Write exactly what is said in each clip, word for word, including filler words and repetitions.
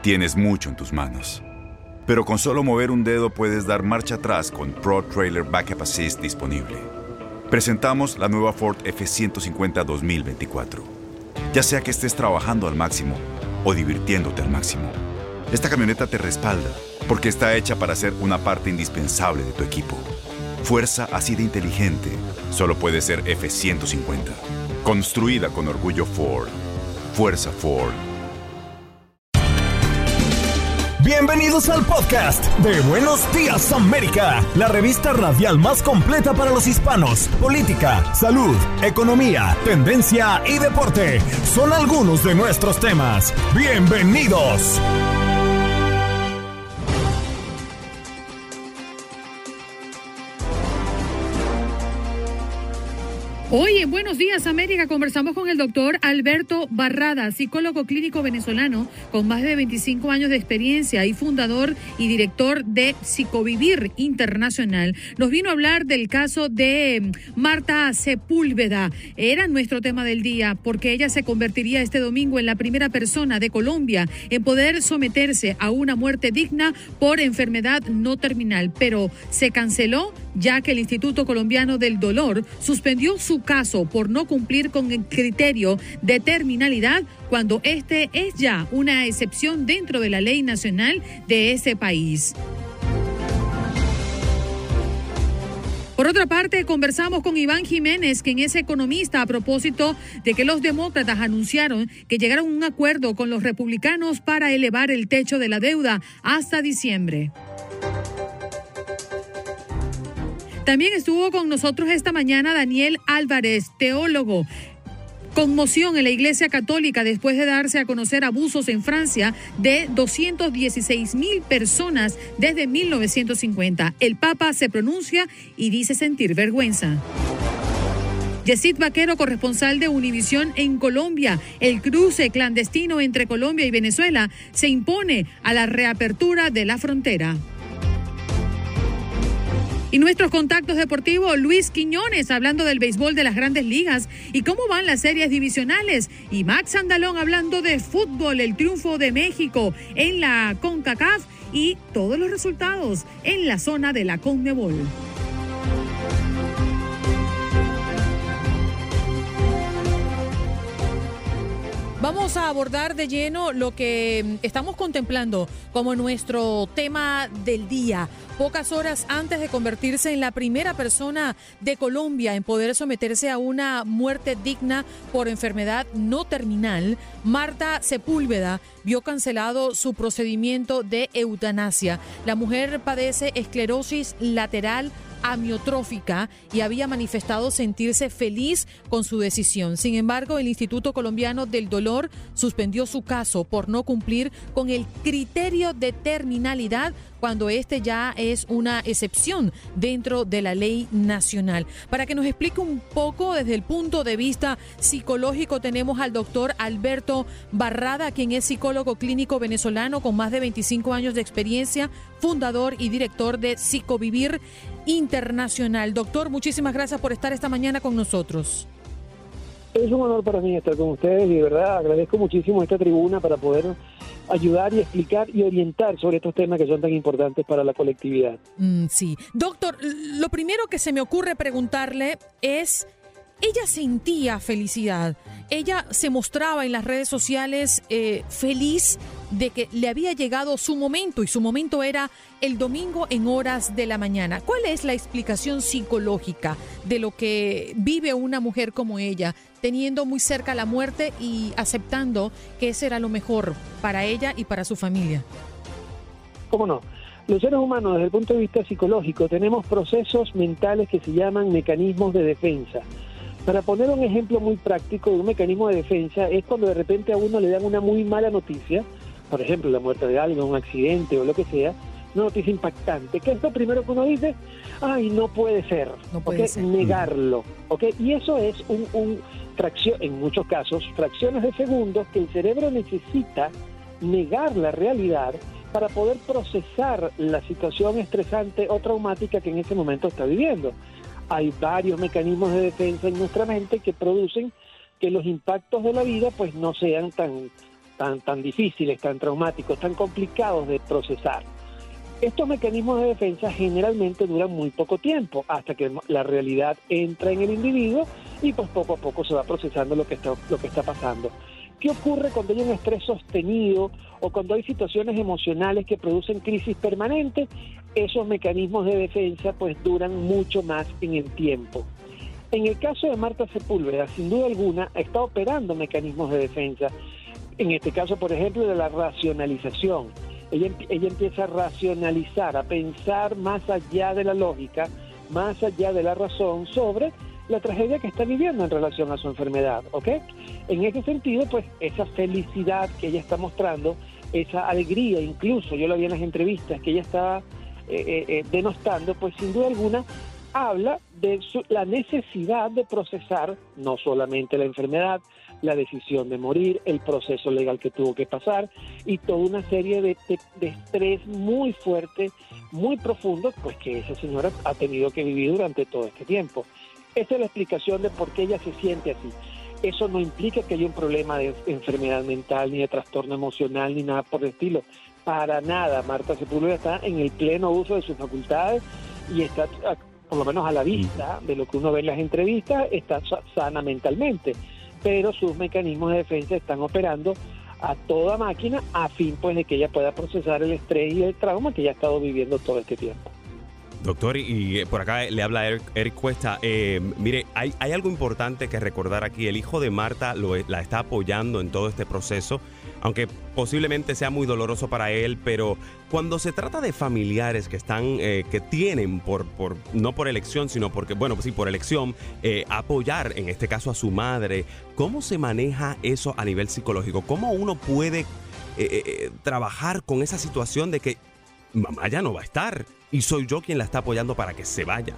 Tienes mucho en tus manos. Pero con solo mover un dedo puedes dar marcha atrás con Pro Trailer Backup Assist disponible. Presentamos la nueva Ford F ciento cincuenta dos mil veinticuatro. Ya sea que estés trabajando al máximo o divirtiéndote al máximo, esta camioneta te respalda porque está hecha para ser una parte indispensable de tu equipo. Fuerza así de inteligente solo puede ser F ciento cincuenta. Construida con orgullo Ford. Fuerza Ford. Bienvenidos al podcast de Buenos Días América, la revista radial más completa para los hispanos. Política, salud, economía, tendencia y deporte son algunos de nuestros temas. Bienvenidos. Hoy en Buenos Días América conversamos con el doctor Alberto Barrada, psicólogo clínico venezolano con más de veinticinco años de experiencia y fundador y director de Psicovivir Internacional. Nos vino a hablar del caso de Marta Sepúlveda. Era nuestro tema del día porque ella se convertiría este domingo en la primera persona de Colombia en poder someterse a una muerte digna por enfermedad no terminal, pero se canceló ya que el Instituto Colombiano del Dolor suspendió su caso por no cumplir con el criterio de terminalidad cuando este es ya una excepción dentro de la ley nacional de ese país. Por otra parte, conversamos con Iván Jiménez, quien es economista, a propósito de que los demócratas anunciaron que llegaron a un acuerdo con los republicanos para elevar el techo de la deuda hasta diciembre. También estuvo con nosotros esta mañana Daniel Álvarez, teólogo. Conmoción en la Iglesia Católica después de darse a conocer abusos en Francia de doscientas dieciséis mil personas desde mil novecientos cincuenta. El Papa se pronuncia y dice sentir vergüenza. Yesid Vaquero, corresponsal de Univisión en Colombia. El cruce clandestino entre Colombia y Venezuela se impone a la reapertura de la frontera. Y nuestros contactos deportivos, Luis Quiñones hablando del béisbol de las Grandes Ligas y cómo van las series divisionales. Y Max Andalón hablando de fútbol, el triunfo de México en la CONCACAF y todos los resultados en la zona de la CONMEBOL. Vamos a abordar de lleno lo que estamos contemplando como nuestro tema del día. Pocas horas antes de convertirse en la primera persona de Colombia en poder someterse a una muerte digna por enfermedad no terminal, Marta Sepúlveda vio cancelado su procedimiento de eutanasia. La mujer padece esclerosis lateral amiotrófica y había manifestado sentirse feliz con su decisión. Sin embargo, el Instituto Colombiano del Dolor suspendió su caso por no cumplir con el criterio de terminalidad cuando este ya es una excepción dentro de la ley nacional. Para que nos explique un poco desde el punto de vista psicológico, tenemos al doctor Alberto Barrada, quien es psicólogo clínico venezolano con más de veinticinco años de experiencia, fundador y director de Psicovivir Internacional. Doctor, muchísimas gracias por estar esta mañana con nosotros. Es un honor para mí estar con ustedes y de verdad agradezco muchísimo esta tribuna para poder ayudar y explicar y orientar sobre estos temas que son tan importantes para la colectividad. Mm, sí. Doctor, lo primero que se me ocurre preguntarle es, ella sentía felicidad, ella se mostraba en las redes sociales eh, feliz de que le había llegado su momento y su momento era el domingo en horas de la mañana. ¿Cuál es la explicación psicológica de lo que vive una mujer como ella, teniendo muy cerca la muerte y aceptando que ese era lo mejor para ella y para su familia? ¿Cómo no? Los seres humanos, desde el punto de vista psicológico, tenemos procesos mentales que se llaman mecanismos de defensa. Para poner un ejemplo muy práctico de un mecanismo de defensa, es cuando de repente a uno le dan una muy mala noticia, por ejemplo, la muerte de alguien, un accidente o lo que sea, una noticia impactante. ¿Qué es lo primero que uno dice? Ay, no puede ser. No puede ¿Okay? ser. Negarlo. ¿Okay? Y eso es un, un fracción, en muchos casos, fracciones de segundos que el cerebro necesita negar la realidad para poder procesar la situación estresante o traumática que en ese momento está viviendo. Hay varios mecanismos de defensa en nuestra mente que producen que los impactos de la vida pues no sean tan tan, tan difíciles, tan traumáticos, tan complicados de procesar. Estos mecanismos de defensa generalmente duran muy poco tiempo, hasta que la realidad entra en el individuo y pues poco a poco se va procesando lo que está, lo que está pasando. ¿Qué ocurre cuando hay un estrés sostenido o cuando hay situaciones emocionales que producen crisis permanentes? Esos mecanismos de defensa pues duran mucho más en el tiempo. En el caso de Marta Sepúlveda, sin duda alguna, está operando mecanismos de defensa. En este caso, por ejemplo, de la racionalización. Ella, ella empieza a racionalizar, a pensar más allá de la lógica, más allá de la razón sobre la tragedia que está viviendo en relación a su enfermedad, ¿ok? En ese sentido, pues, esa felicidad que ella está mostrando, esa alegría, incluso, yo lo vi en las entrevistas, que ella estaba eh, eh, denostando, pues, sin duda alguna, habla de su, la necesidad de procesar no solamente la enfermedad, la decisión de morir, el proceso legal que tuvo que pasar y toda una serie de, de, de estrés muy fuerte, muy profundo, pues que esa señora ha tenido que vivir durante todo este tiempo. Esa es la explicación de por qué ella se siente así. Eso no implica que haya un problema de enfermedad mental, ni de trastorno emocional, ni nada por el estilo. Para nada. Marta Sepúlveda está en el pleno uso de sus facultades y está, por lo menos a la vista de lo que uno ve en las entrevistas, está sana mentalmente. Pero sus mecanismos de defensa están operando a toda máquina a fin pues de que ella pueda procesar el estrés y el trauma que ella ha estado viviendo todo este tiempo. Doctor, y, y por acá le habla Eric, Eric Cuesta. Eh, mire, hay, hay algo importante que recordar aquí. El hijo de Marta lo, la está apoyando en todo este proceso, aunque posiblemente sea muy doloroso para él, pero cuando se trata de familiares que están, eh, que tienen por, por, no por elección, sino porque, bueno, pues sí, por elección, eh, apoyar, en este caso a su madre, ¿cómo se maneja eso a nivel psicológico? ¿Cómo uno puede eh, eh, trabajar con esa situación de que mamá ya no va a estar y soy yo quien la está apoyando para que se vaya?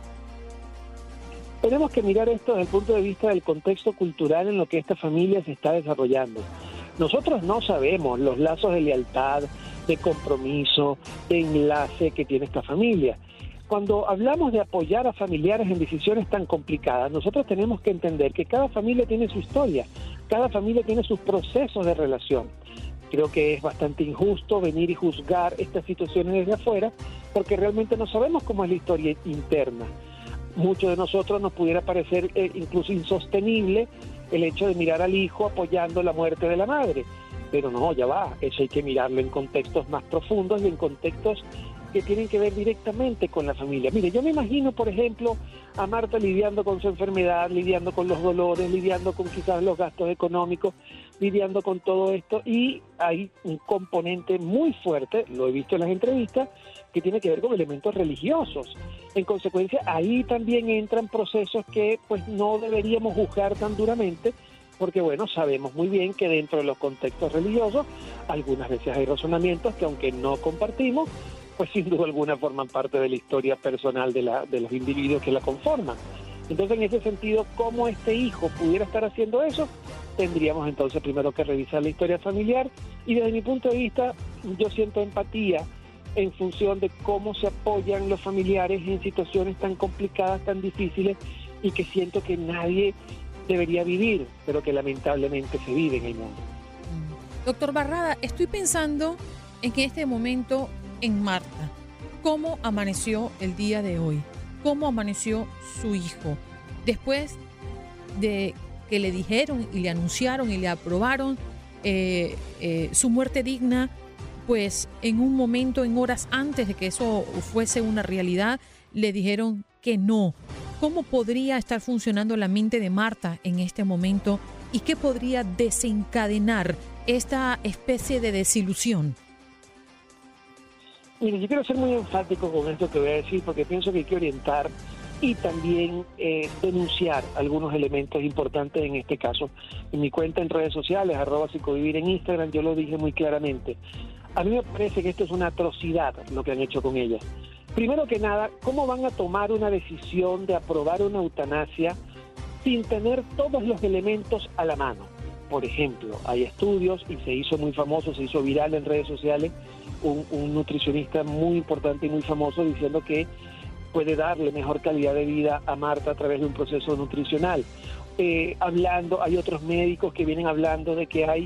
Tenemos que mirar esto desde el punto de vista del contexto cultural en lo que esta familia se está desarrollando. Nosotros no sabemos los lazos de lealtad, de compromiso, de enlace que tiene esta familia. Cuando hablamos de apoyar a familiares en decisiones tan complicadas, nosotros tenemos que entender que cada familia tiene su historia, cada familia tiene sus procesos de relación. Creo que es bastante injusto venir y juzgar estas situaciones desde afuera, porque realmente no sabemos cómo es la historia interna. Muchos de nosotros nos pudiera parecer eh, incluso insostenible el hecho de mirar al hijo apoyando la muerte de la madre. Pero no, ya va, eso hay que mirarlo en contextos más profundos y en contextos que tienen que ver directamente con la familia. Mire, yo me imagino, por ejemplo, a Marta lidiando con su enfermedad, lidiando con los dolores, lidiando con quizás los gastos económicos, lidiando con todo esto, y hay un componente muy fuerte, lo he visto en las entrevistas, que tiene que ver con elementos religiosos. En consecuencia, ahí también entran procesos que pues no deberíamos juzgar tan duramente, porque bueno, sabemos muy bien que dentro de los contextos religiosos, algunas veces hay razonamientos que aunque no compartimos, pues sin duda alguna forman parte de la historia personal de, la, de los individuos que la conforman. Entonces, en ese sentido, ¿cómo este hijo pudiera estar haciendo eso? Tendríamos entonces primero que revisar la historia familiar, y desde mi punto de vista, yo siento empatía en función de cómo se apoyan los familiares en situaciones tan complicadas, tan difíciles, y que siento que nadie debería vivir, pero que lamentablemente se vive en el mundo. Doctor Barrada, estoy pensando en que este momento en Marta, ¿cómo amaneció el día de hoy? ¿Cómo amaneció su hijo? Después de que le dijeron y le anunciaron y le aprobaron eh, eh, su muerte digna, pues en un momento, en horas antes de que eso fuese una realidad, le dijeron que no. ¿Cómo podría estar funcionando la mente de Marta en este momento y qué podría desencadenar esta especie de desilusión? Mire, yo quiero ser muy enfático con esto que voy a decir, porque pienso que hay que orientar y también eh, denunciar algunos elementos importantes en este caso. En mi cuenta en redes sociales, arroba psicovivir en Instagram, yo lo dije muy claramente. A mí me parece que esto es una atrocidad lo que han hecho con ella. Primero que nada, ¿cómo van a tomar una decisión de aprobar una eutanasia sin tener todos los elementos a la mano? Por ejemplo, hay estudios, y se hizo muy famoso, se hizo viral en redes sociales, un, un nutricionista muy importante y muy famoso diciendo que puede darle mejor calidad de vida a Marta a través de un proceso nutricional. Eh, hablando, hay otros médicos que vienen hablando de que hay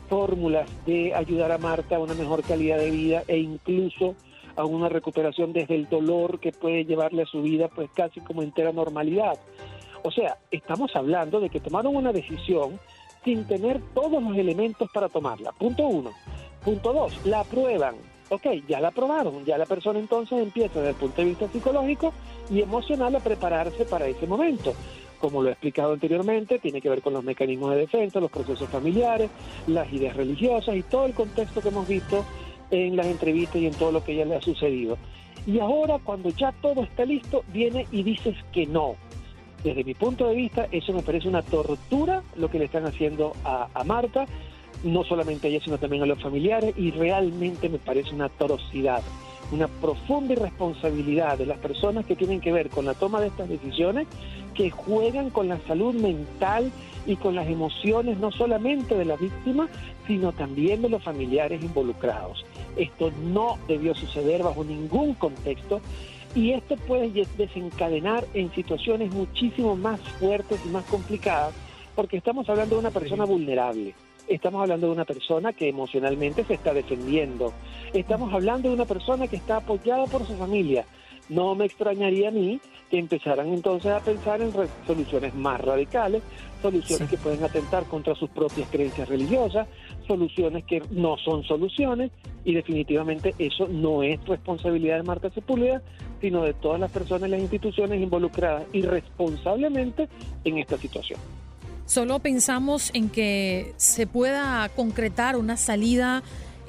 fórmulas de ayudar a Marta a una mejor calidad de vida e incluso a una recuperación desde el dolor que puede llevarle a su vida pues casi como entera normalidad. O sea, estamos hablando de que tomaron una decisión sin tener todos los elementos para tomarla. Punto uno. Punto dos, la aprueban. Ok, ya la aprobaron, ya la persona entonces empieza desde el punto de vista psicológico y emocional a prepararse para ese momento. Como lo he explicado anteriormente, tiene que ver con los mecanismos de defensa, los procesos familiares, las ideas religiosas y todo el contexto que hemos visto en las entrevistas y en todo lo que ya le ha sucedido. Y ahora, cuando ya todo está listo, viene y dices que no. Desde mi punto de vista, eso me parece una tortura lo que le están haciendo a, a Marta, no solamente a ella, sino también a los familiares, y realmente me parece una atrocidad, una profunda irresponsabilidad de las personas que tienen que ver con la toma de estas decisiones, que juegan con la salud mental y con las emociones no solamente de la víctima, sino también de los familiares involucrados. Esto no debió suceder bajo ningún contexto, y esto puede desencadenar en situaciones muchísimo más fuertes y más complicadas, porque estamos hablando de una persona vulnerable. Estamos hablando de una persona que emocionalmente se está defendiendo. Estamos hablando de una persona que está apoyada por su familia. No me extrañaría a mí que empezaran entonces a pensar en soluciones más radicales, soluciones sí. que pueden atentar contra sus propias creencias religiosas, soluciones que no son soluciones, y definitivamente eso no es responsabilidad de Marta Sepúlveda, sino de todas las personas y las instituciones involucradas irresponsablemente en esta situación. Solo pensamos en que se pueda concretar una salida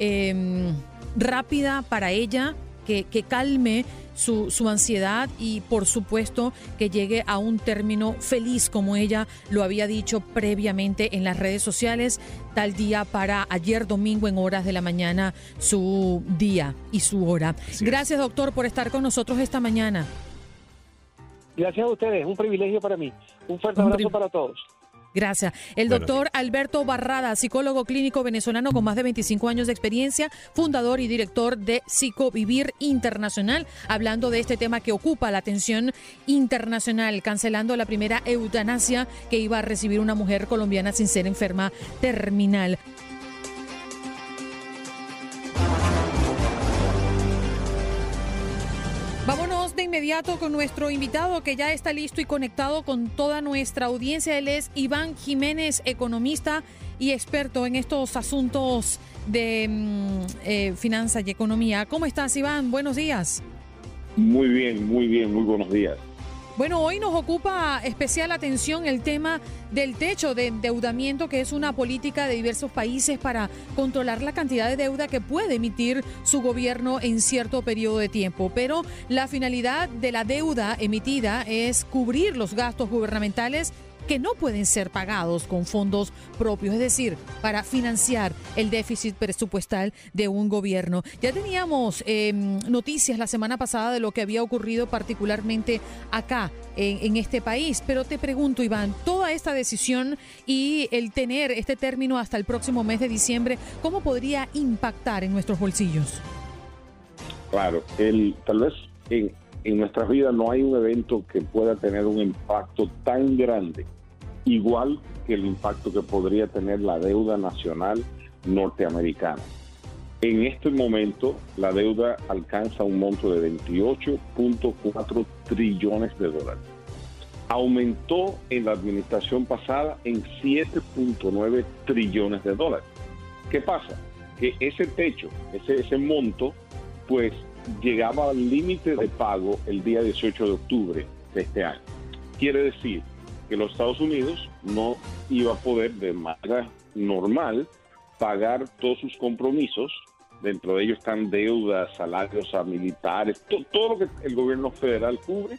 eh, rápida para ella, que, que calme su, su ansiedad y, por supuesto, que llegue a un término feliz, como ella lo había dicho previamente en las redes sociales, tal día para ayer domingo en horas de la mañana, su día y su hora. Sí. Gracias, doctor, por estar con nosotros esta mañana. Gracias a ustedes, un privilegio para mí. Un fuerte abrazo pri- para todos. Gracias. El doctor Alberto Barrada, psicólogo clínico venezolano con más de veinticinco años de experiencia, fundador y director de Psicovivir Internacional, hablando de este tema que ocupa la atención internacional, cancelando la primera eutanasia que iba a recibir una mujer colombiana sin ser enferma terminal. Vámonos de inmediato con nuestro invitado que ya está listo y conectado con toda nuestra audiencia. Él es Iván Jiménez, economista y experto en estos asuntos de eh, finanzas y economía. ¿Cómo estás, Iván? Buenos días. Muy bien, muy bien, muy buenos días. Bueno, hoy nos ocupa especial atención el tema del techo de endeudamiento, que es una política de diversos países para controlar la cantidad de deuda que puede emitir su gobierno en cierto periodo de tiempo. Pero la finalidad de la deuda emitida es cubrir los gastos gubernamentales que no pueden ser pagados con fondos propios, es decir, para financiar el déficit presupuestal de un gobierno. Ya teníamos eh, noticias la semana pasada de lo que había ocurrido particularmente acá en, en este país, pero te pregunto, Iván, toda esta decisión y el tener este término hasta el próximo mes de diciembre, ¿cómo podría impactar en nuestros bolsillos? Claro, el, tal vez en, en nuestras vidas no hay un evento que pueda tener un impacto tan grande, igual que el impacto que podría tener la deuda nacional norteamericana. En este momento, la deuda alcanza un monto de veintiocho punto cuatro trillones de dólares. Aumentó en la administración pasada en siete punto nueve trillones de dólares. ¿Qué pasa? Que ese techo, ese, ese monto, pues llegaba al límite de pago el día dieciocho de octubre de este año. Quiere decir que los Estados Unidos no iba a poder de manera normal pagar todos sus compromisos. Dentro de ellos están deudas, salarios a militares, to, todo lo que el gobierno federal cubre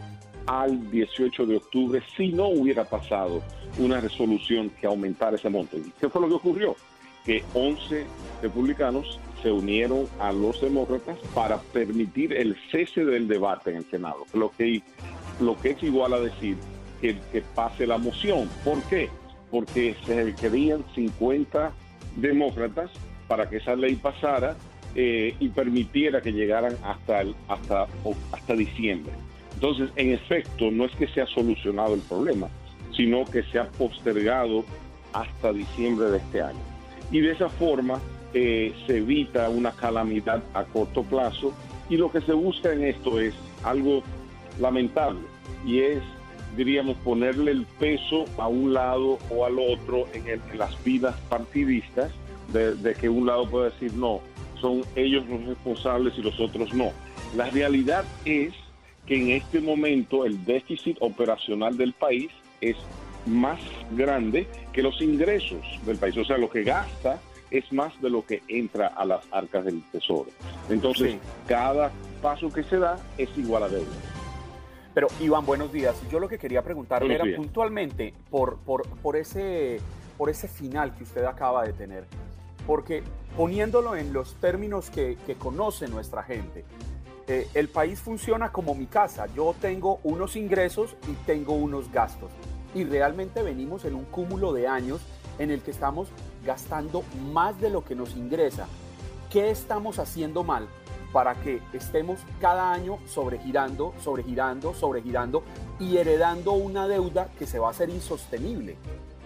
al dieciocho de octubre si no hubiera pasado una resolución que aumentara ese monto. ¿Y qué fue lo que ocurrió? Que once republicanos se unieron a los demócratas para permitir el cese del debate en el Senado, lo que, lo que es igual a decir que, que pase la moción. ¿Por qué? Porque se requerían cincuenta demócratas para que esa ley pasara eh, y permitiera que llegaran hasta, el, hasta, hasta diciembre. Entonces, en efecto, no es que se ha solucionado el problema, sino que se ha postergado hasta diciembre de este año. y de esa forma eh, se evita una calamidad a corto plazo, y lo que se busca en esto es algo lamentable, y es, diríamos, ponerle el peso a un lado o al otro en, el, en las vidas partidistas, de, de que un lado puede decir no, son ellos los responsables y los otros no. La realidad es que en este momento el déficit operacional del país es más grande que los ingresos del país. O sea, lo que gasta es más de lo que entra a las arcas del Tesoro. Entonces, sí, cada paso que se da es igual a deuda. Pero, Iván, buenos días. Yo lo que quería preguntarle buenos era días. puntualmente por, por, por, ese, por ese final que usted acaba de tener. Porque poniéndolo en los términos que, que conoce nuestra gente, eh, el país funciona como mi casa. Yo tengo unos ingresos y tengo unos gastos. Y realmente venimos en un cúmulo de años en el que estamos gastando más de lo que nos ingresa. ¿Qué estamos haciendo mal para que estemos cada año sobregirando, sobregirando, sobregirando y heredando una deuda que se va a hacer insostenible?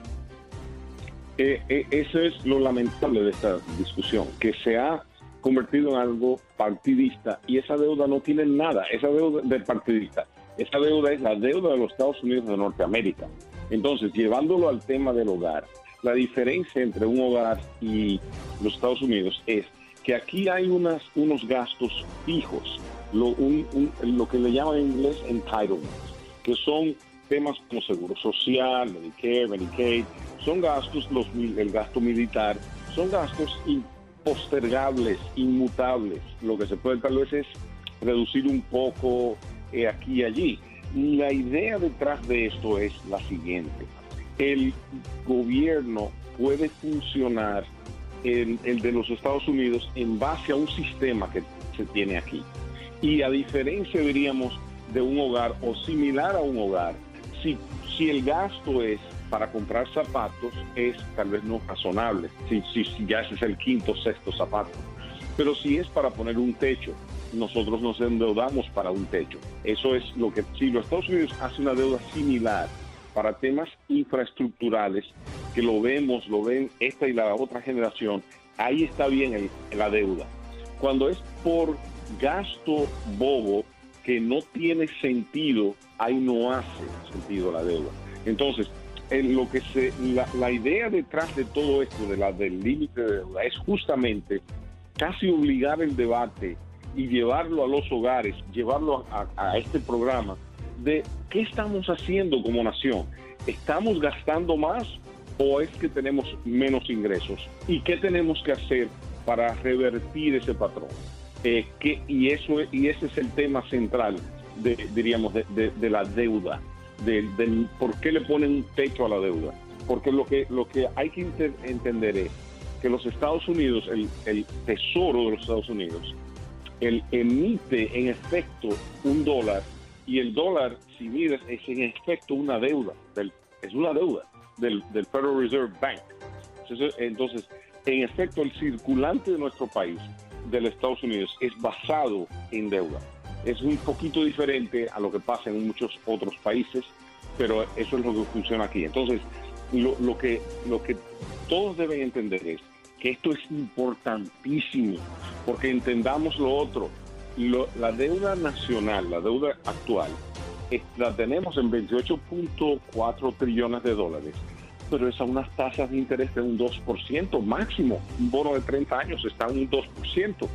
Eh, eh, eso es lo lamentable de esta discusión, que se ha convertido en algo partidista, y esa deuda no tiene nada, esa deuda de partidista, esa deuda es la deuda de los Estados Unidos de Norteamérica. Entonces, llevándolo al tema del hogar, la diferencia entre un hogar y los Estados Unidos es que aquí hay unas, unos gastos fijos, lo, un, un, lo que le llaman en inglés entitlements, que son temas como seguro social, Medicare, Medicaid, son gastos, los, el gasto militar, son gastos impostergables, inmutables. Lo que se puede tal vez es reducir un poco eh, aquí y allí. La idea detrás de esto es la siguiente: el gobierno puede funcionar, el, el de los Estados Unidos, en base a un sistema que se tiene aquí. Y a diferencia, diríamos, de un hogar o similar a un hogar, si, si el gasto es para comprar zapatos, es tal vez no razonable, si, si, si ya ese es el quinto o sexto zapato. Pero si es para poner un techo, nosotros nos endeudamos para un techo. Eso es lo que, si los Estados Unidos hace una deuda similar para temas infraestructurales, que lo vemos, lo ven esta y la otra generación, ahí está bien el, la deuda. Cuando es por gasto bobo que no tiene sentido, ahí no hace sentido la deuda. Entonces, en lo que se, la, la idea detrás de todo esto, de la, del límite de deuda, es justamente casi obligar el debate y llevarlo a los hogares, llevarlo a, a, a este programa de qué estamos haciendo como nación. ¿Estamos gastando más o es que tenemos menos ingresos? ¿Y qué tenemos que hacer para revertir ese patrón? Eh, que, y, eso, y ese es el tema central, de, diríamos, de, de, de la deuda. Del, del por qué le ponen un techo a la deuda. Porque lo que, lo que hay que inter, entender es que los Estados Unidos, el, el Tesoro de los Estados Unidos, el, emite en efecto un dólar, y el dólar, si miras, es en efecto una deuda, del, es una deuda del, del Federal Reserve Bank. Entonces, entonces, en efecto, el circulante de nuestro país, de los Estados Unidos, es basado en deuda. Es un poquito diferente a lo que pasa en muchos otros países, pero eso es lo que funciona aquí. Entonces, lo, lo, que, lo que todos deben entender es que esto es importantísimo, porque entendamos lo otro. Lo, la deuda nacional, la deuda actual, es, la tenemos en veintiocho punto cuatro trillones de dólares, pero es a unas tasas de interés de un dos por ciento máximo. Un bono de treinta años está en un dos por ciento.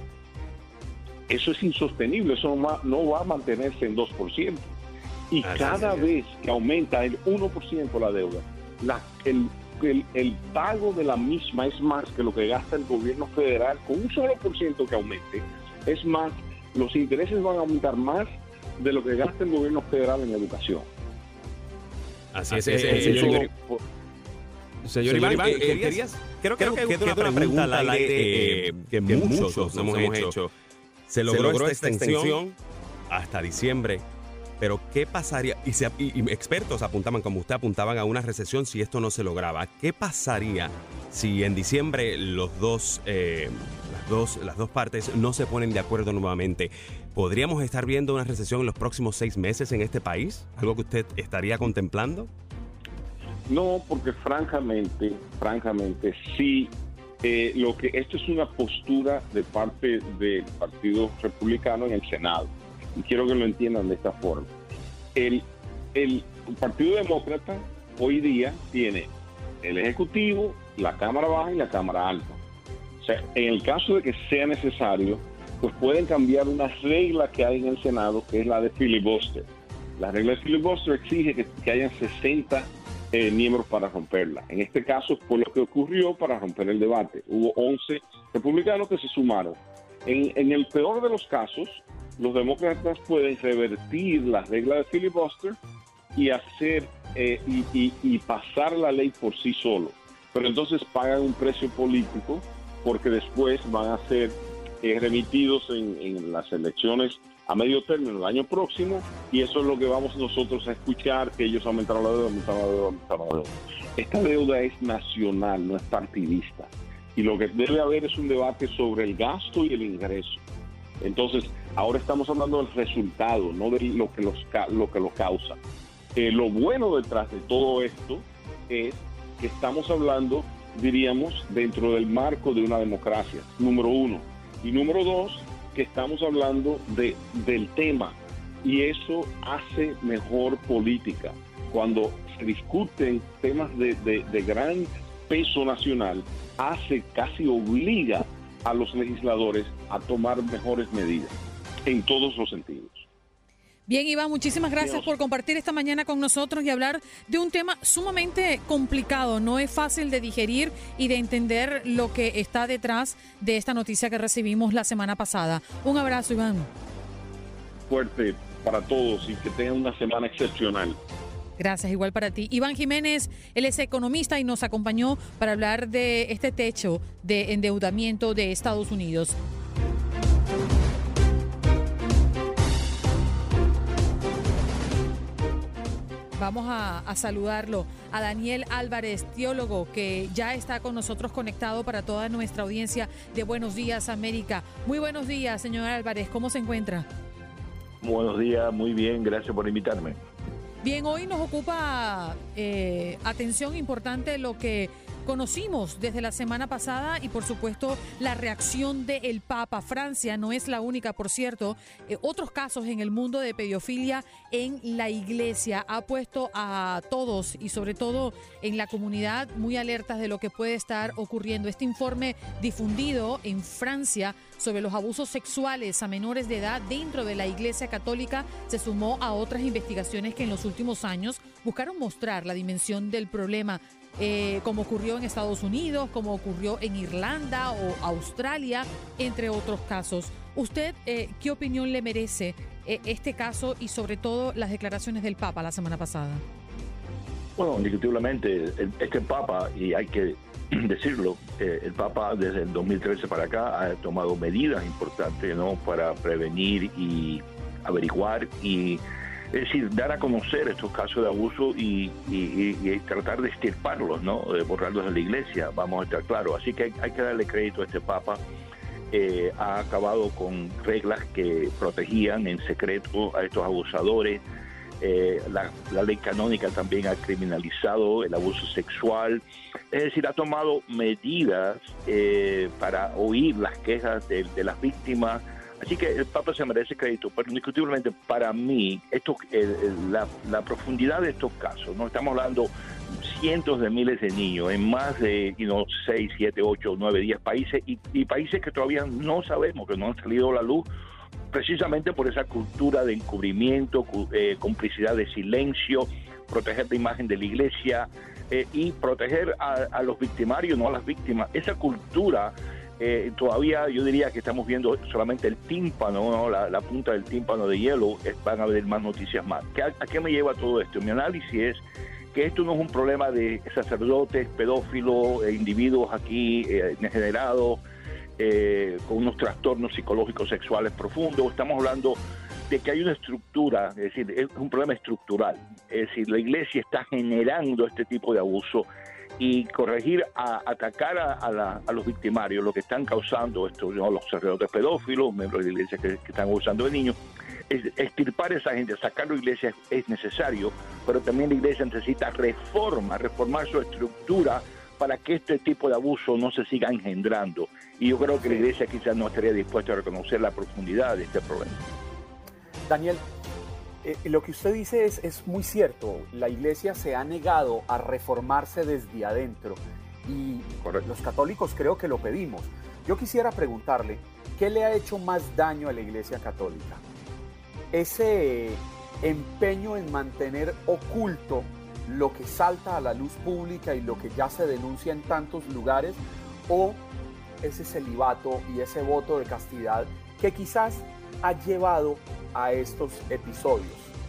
Eso es insostenible, eso no va, no va a mantenerse en dos por ciento. Y Así cada es. vez que aumenta el uno por ciento la deuda, la, el, el, el pago de la misma es más que lo que gasta el gobierno federal. Con un solo por ciento que aumente, es más, los intereses van a aumentar más de lo que gasta el gobierno federal en educación. Así es, es, es, es señor, por, señor Iván, Iván eh, querías, querías, creo, creo que queda una pregunta al aire eh, que, que muchos nos hemos hecho. hecho. Se logró, se logró esta extensión, extensión hasta diciembre, pero ¿qué pasaría? Y, se, y, y expertos apuntaban, como usted apuntaban, a una recesión si esto no se lograba. ¿Qué pasaría si en diciembre los dos, eh, las dos, las dos partes no se ponen de acuerdo nuevamente? ¿Podríamos estar viendo una recesión en los próximos seis meses en este país? ¿Algo que usted estaría contemplando? No, porque francamente, francamente, si Eh, lo que esto es una postura de parte del Partido Republicano en el Senado. Y quiero que lo entiendan de esta forma. El, el Partido Demócrata hoy día tiene el Ejecutivo, la Cámara Baja y la Cámara Alta. O sea, en el caso de que sea necesario, pues pueden cambiar una regla que hay en el Senado, que es la de filibuster. La regla de filibuster exige que, que hayan sesenta eh, miembros para romperla. En este caso fue lo que ocurrió para romper el debate. Hubo once republicanos que se sumaron. En, en el peor de los casos, los demócratas pueden revertir la regla de filibuster y hacer eh, y, y, y pasar la ley por sí solo. Pero entonces pagan un precio político porque después van a ser eh, remitidos en, en las elecciones a medio término el año próximo, y eso es lo que vamos nosotros a escuchar, que ellos aumentaron la deuda, aumentaron la deuda, aumentaron la deuda. Esta deuda es nacional, no es partidista. Y lo que debe haber es un debate sobre el gasto y el ingreso. Entonces, ahora estamos hablando del resultado, no de lo que, los, lo, que lo causa. Eh, lo bueno detrás de todo esto es que estamos hablando, diríamos, dentro del marco de una democracia, número uno. Y número dos, que estamos hablando de, del tema, y eso hace mejor política. Cuando se discuten temas de, de, de gran peso nacional, hace, casi obliga a los legisladores a tomar mejores medidas en todos los sentidos. Bien, Iván, muchísimas gracias Dios. por compartir esta mañana con nosotros y hablar de un tema sumamente complicado. No es fácil de digerir y de entender lo que está detrás de esta noticia que recibimos la semana pasada. Un abrazo, Iván. Fuerte para todos y que tengan una semana excepcional. Gracias, igual para ti. Iván Jiménez, él es economista y nos acompañó para hablar de este techo de endeudamiento de Estados Unidos. Vamos a, a saludarlo a Daniel Álvarez, teólogo, que ya está con nosotros conectado para toda nuestra audiencia de Buenos Días América. Muy buenos días, señor Álvarez, ¿cómo se encuentra? Buenos días, muy bien, gracias por invitarme. Bien, hoy nos ocupa eh, atención importante lo que conocimos desde la semana pasada y, por supuesto, la reacción del Papa. Francia no es la única, por cierto. Eh, otros casos en el mundo de pedofilia en la iglesia ha puesto a todos y, sobre todo, en la comunidad muy alertas de lo que puede estar ocurriendo. Este informe difundido en Francia sobre los abusos sexuales a menores de edad dentro de la Iglesia Católica se sumó a otras investigaciones que en los últimos años buscaron mostrar la dimensión del problema. Eh, como ocurrió en Estados Unidos, como ocurrió en Irlanda o Australia, entre otros casos. ¿Usted eh, qué opinión le merece eh, este caso y sobre todo las declaraciones del Papa la semana pasada? Bueno, indiscutiblemente, este Papa, y hay que decirlo, eh, el Papa desde el dos mil trece para acá ha tomado medidas importantes, ¿no?, para prevenir y averiguar y es decir, dar a conocer estos casos de abuso y, y, y, y tratar de extirparlos, ¿no? De borrarlos de la iglesia, vamos a estar claros. Así que hay, hay que darle crédito a este Papa. Eh, ha acabado con reglas que protegían en secreto a estos abusadores. Eh, la, la ley canónica también ha criminalizado el abuso sexual. Es decir, ha tomado medidas eh, para oír las quejas de, de las víctimas. Así que el Papa se merece crédito, pero indiscutiblemente para mí, esto, el, el, la, la profundidad de estos casos, no estamos hablando cientos de miles de niños en más de you know, seis, siete, ocho, nueve, diez países y, y países que todavía no sabemos, que no han salido a la luz, precisamente por esa cultura de encubrimiento, eh, complicidad de silencio, proteger la imagen de la iglesia eh, y proteger a, a los victimarios, no a las víctimas. Esa cultura... Eh, todavía yo diría que estamos viendo solamente el tímpano, ¿no? la, la punta del tímpano de hielo. eh, van a haber más noticias más. ¿Qué, ¿A qué me lleva todo esto? Mi análisis es que esto no es un problema de sacerdotes, pedófilos, eh, individuos aquí eh, degenerados, eh, con unos trastornos psicológicos sexuales profundos. Estamos hablando de que hay una estructura, es decir, es un problema estructural. Es decir, la iglesia está generando este tipo de abuso y corregir, a atacar a, a, la, a los victimarios, lo que están causando esto, ¿no? Los sacerdotes pedófilos, miembros de la iglesia que, que están abusando de niños, es, extirpar a esa gente, sacarlo de la iglesia es, es necesario, pero también la iglesia necesita reforma, reformar su estructura para que este tipo de abuso no se siga engendrando. Y yo creo que la Iglesia quizás no estaría dispuesta a reconocer la profundidad de este problema. Daniel, eh, lo que usted dice es, es muy cierto. La Iglesia se ha negado a reformarse desde adentro y Correcto. Los católicos creo que lo pedimos. Yo quisiera preguntarle, ¿qué le ha hecho más daño a la Iglesia Católica? Ese empeño en mantener oculto lo que salta a la luz pública y lo que ya se denuncia en tantos lugares, o ese celibato y ese voto de castidad que quizás ha llevado a estos episodios.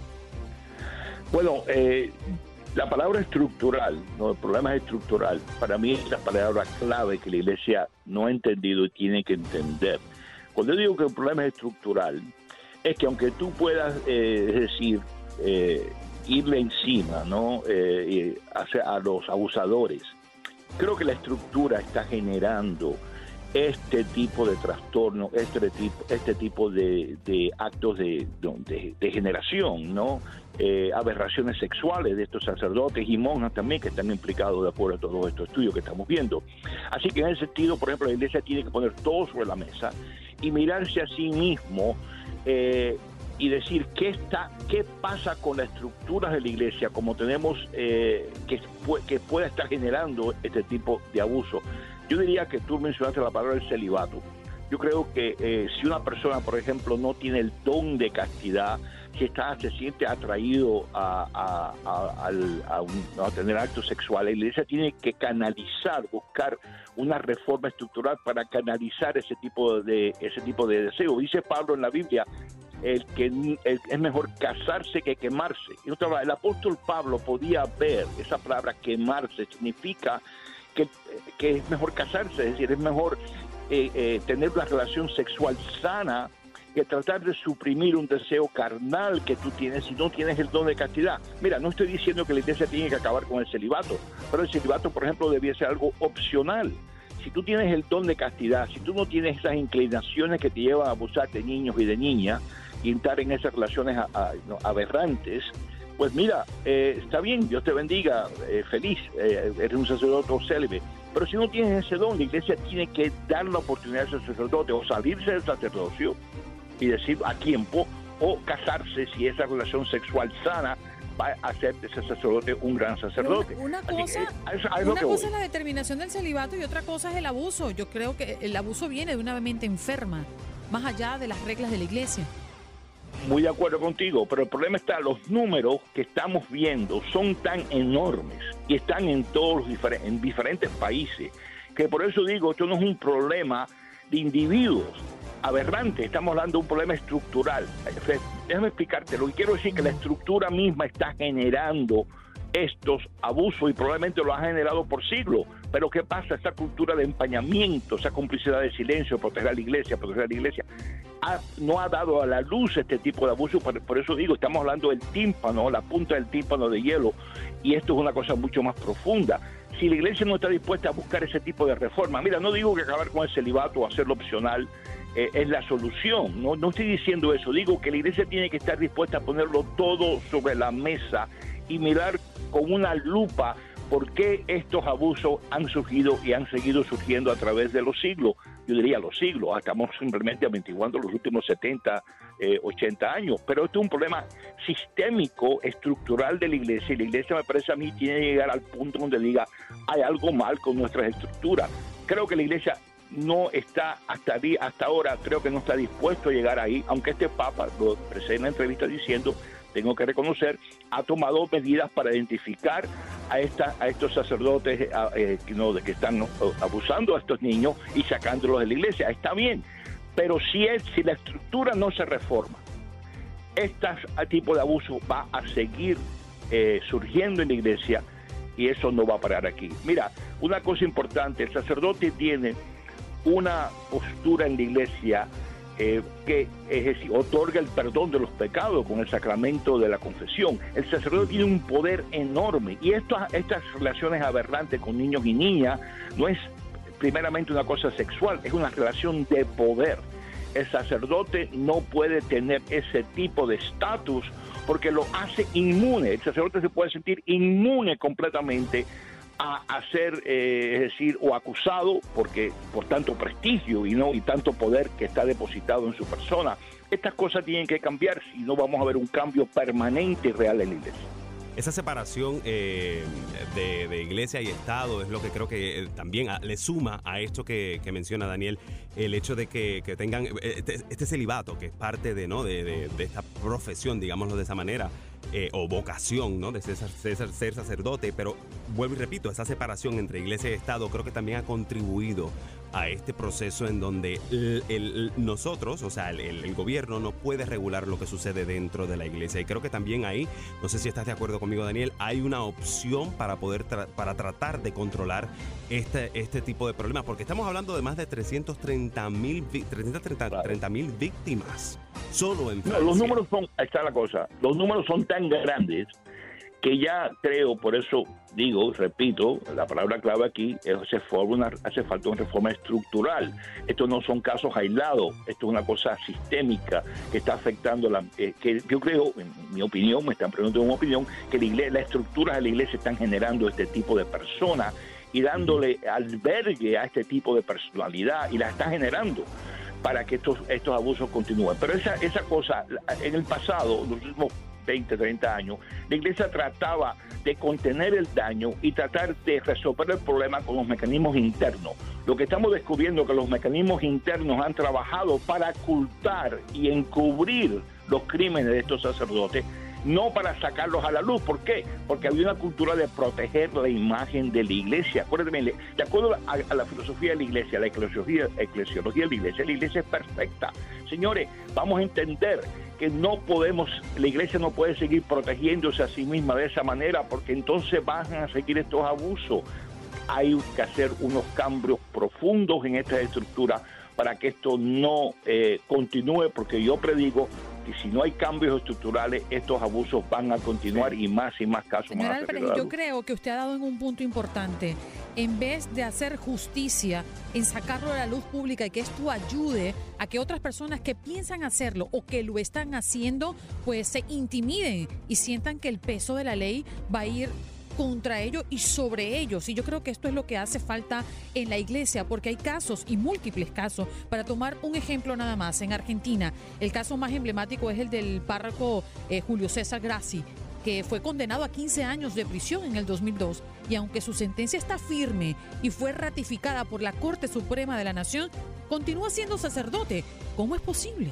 Bueno, eh, la palabra estructural, ¿no? El problema es estructural. Para mí es la palabra clave que la Iglesia no ha entendido y tiene que entender. Cuando yo digo que el problema es estructural, es que aunque tú puedas, eh, es decir, eh, irle encima, ¿no? Eh, a, a los abusadores, creo que la estructura está generando este tipo de trastorno, este tipo, este tipo de, de actos de, de, de generación, ¿no? Eh, aberraciones sexuales de estos sacerdotes y monjas también que están implicados de acuerdo a todos estos estudios que estamos viendo. Así que en ese sentido, por ejemplo, la Iglesia tiene que poner todo sobre la mesa y mirarse a sí mismo eh, y decir qué está, qué pasa con las estructuras de la Iglesia, como tenemos eh, que, que pueda estar generando este tipo de abuso. Yo diría que tú mencionaste la palabra del celibato. Yo creo que eh, si una persona, por ejemplo, no tiene el don de castidad, si está, se siente atraído a, a, a, a, a, un, a tener actos sexuales, la Iglesia tiene que canalizar, buscar una reforma estructural para canalizar ese tipo de ese tipo de deseo. Dice Pablo en la Biblia, el que el, es mejor casarse que quemarse. Y otra vez, el apóstol Pablo podía ver esa palabra quemarse, significa que, que es mejor casarse, es decir, es mejor eh, eh, tener una relación sexual sana que tratar de suprimir un deseo carnal que tú tienes si no tienes el don de castidad. Mira, no estoy diciendo que la Iglesia tiene que acabar con el celibato, pero el celibato, por ejemplo, debía ser algo opcional. Si tú tienes el don de castidad, si tú no tienes esas inclinaciones que te llevan a abusar de niños y de niñas y entrar en esas relaciones a, a, no, aberrantes, pues mira, eh, está bien, Dios te bendiga, eh, feliz, eh, eres un sacerdote o célibe. Pero si no tienes ese don, la Iglesia tiene que dar la oportunidad a ese sacerdote o salirse del sacerdocio y decir a tiempo, o casarse si esa relación sexual sana va a hacer de ese sacerdote un gran sacerdote. Una, una cosa, que, es, es, una cosa es la determinación del celibato y otra cosa es el abuso. Yo creo que el abuso viene de una mente enferma, más allá de las reglas de la Iglesia. Muy de acuerdo contigo, pero el problema está, los números que estamos viendo son tan enormes y están en todos los difer- en diferentes países, que por eso digo, esto no es un problema de individuos aberrantes, estamos hablando de un problema estructural. Déjame explicarte, lo que quiero decir es que la estructura misma está generando estos abusos y probablemente lo ha generado por siglos. Pero ¿qué pasa? Esta cultura de empañamiento, esa complicidad de silencio, proteger a la Iglesia, proteger a la Iglesia, ha, no ha dado a la luz este tipo de abuso. Por, por eso digo, estamos hablando del tímpano, la punta del tímpano de hielo, y esto es una cosa mucho más profunda. Si la Iglesia no está dispuesta a buscar ese tipo de reforma, mira, no digo que acabar con el celibato o hacerlo opcional eh, es la solución, no, no estoy diciendo eso, digo que la Iglesia tiene que estar dispuesta a ponerlo todo sobre la mesa y mirar con una lupa por qué estos abusos han surgido y han seguido surgiendo a través de los siglos. Yo diría los siglos, estamos simplemente amortiguando los últimos setenta, eh, ochenta años, pero esto es un problema sistémico, estructural de la Iglesia, y la Iglesia, me parece a mí, tiene que llegar al punto donde diga, hay algo mal con nuestras estructuras. Creo que la Iglesia no está, hasta, hasta ahora, creo que no está dispuesto a llegar ahí, aunque este Papa, lo expresé en la entrevista diciendo, tengo que reconocer, ha tomado medidas para identificar a, esta, a estos sacerdotes a, eh, no, de que están no, abusando a estos niños y sacándolos de la Iglesia. Está bien, pero si, es, si la estructura no se reforma, este tipo de abuso va a seguir eh, surgiendo en la Iglesia y eso no va a parar aquí. Mira, una cosa importante, el sacerdote tiene una postura en la Iglesia Eh, que es decir, otorga el perdón de los pecados con el sacramento de la confesión. El sacerdote tiene un poder enorme y estas, estas relaciones aberrantes con niños y niñas no es primeramente una cosa sexual, es una relación de poder. El sacerdote no puede tener ese tipo de estatus porque lo hace inmune. El sacerdote se puede sentir inmune completamente a, a ser, eh, es decir, o acusado porque por tanto prestigio y no y tanto poder que está depositado en su persona. Estas cosas tienen que cambiar si no vamos a ver un cambio permanente y real en la iglesia. Esa separación eh, de, de iglesia y Estado es lo que creo que eh, también a, le suma a esto que, que menciona Daniel, el hecho de que, que tengan este, este celibato, que es parte de, ¿no? de, de, de esta profesión, digámoslo de esa manera, eh, o vocación, ¿no? de ser, ser, ser sacerdote. Pero vuelvo y repito, esa separación entre iglesia y Estado creo que también ha contribuido a este proceso en donde el, el, nosotros, o sea, el, el gobierno no puede regular lo que sucede dentro de la iglesia. Y creo que también ahí, no sé si estás de acuerdo conmigo, Daniel, hay una opción para poder tra- para tratar de controlar este, este tipo de problemas, porque estamos hablando de más de trescientos treinta mil víctimas solo en Francia. No, los números son, ahí está la cosa, los números son tan grandes que ya creo, por eso digo, repito, la palabra clave aquí es hace, una, hace falta una reforma estructural. Estos no son casos aislados, esto es una cosa sistémica que está afectando, la, eh, que yo creo, en mi opinión, me están preguntando mi opinión, que la iglesia, las estructuras de la iglesia están generando este tipo de personas y dándole albergue a este tipo de personalidad y la están generando para que estos, estos abusos continúen. Pero esa, esa cosa, en el pasado, los últimos veinte, treinta años, la iglesia trataba de contener el daño y tratar de resolver el problema con los mecanismos internos. Lo que estamos descubriendo es que los mecanismos internos han trabajado para ocultar y encubrir los crímenes de estos sacerdotes, no para sacarlos a la luz. ¿Por qué? Porque había una cultura de proteger la imagen de la iglesia. Acuérdenme, de acuerdo a, a la filosofía de la iglesia, la eclesiología, eclesiología de la iglesia, la iglesia es perfecta. Señores, vamos a entender que no podemos, la iglesia no puede seguir protegiéndose a sí misma de esa manera, porque entonces van a seguir estos abusos. Hay que hacer unos cambios profundos en esta estructura para que esto no eh, continúe, porque yo predigo que si no hay cambios estructurales, estos abusos van a continuar y más y más casos. Señor van a Álvarez, yo creo que usted ha dado en un punto importante. En vez de hacer justicia, en sacarlo a la luz pública y que esto ayude a que otras personas que piensan hacerlo o que lo están haciendo, pues se intimiden y sientan que el peso de la ley va a ir contra ellos y sobre ellos. Y yo creo que esto es lo que hace falta en la iglesia, porque hay casos y múltiples casos. Para tomar un ejemplo nada más, en Argentina, el caso más emblemático es el del párroco eh, Julio César Grassi, que fue condenado a quince años de prisión en el dos mil dos. Y aunque su sentencia está firme y fue ratificada por la Corte Suprema de la Nación, continúa siendo sacerdote. ¿Cómo es posible?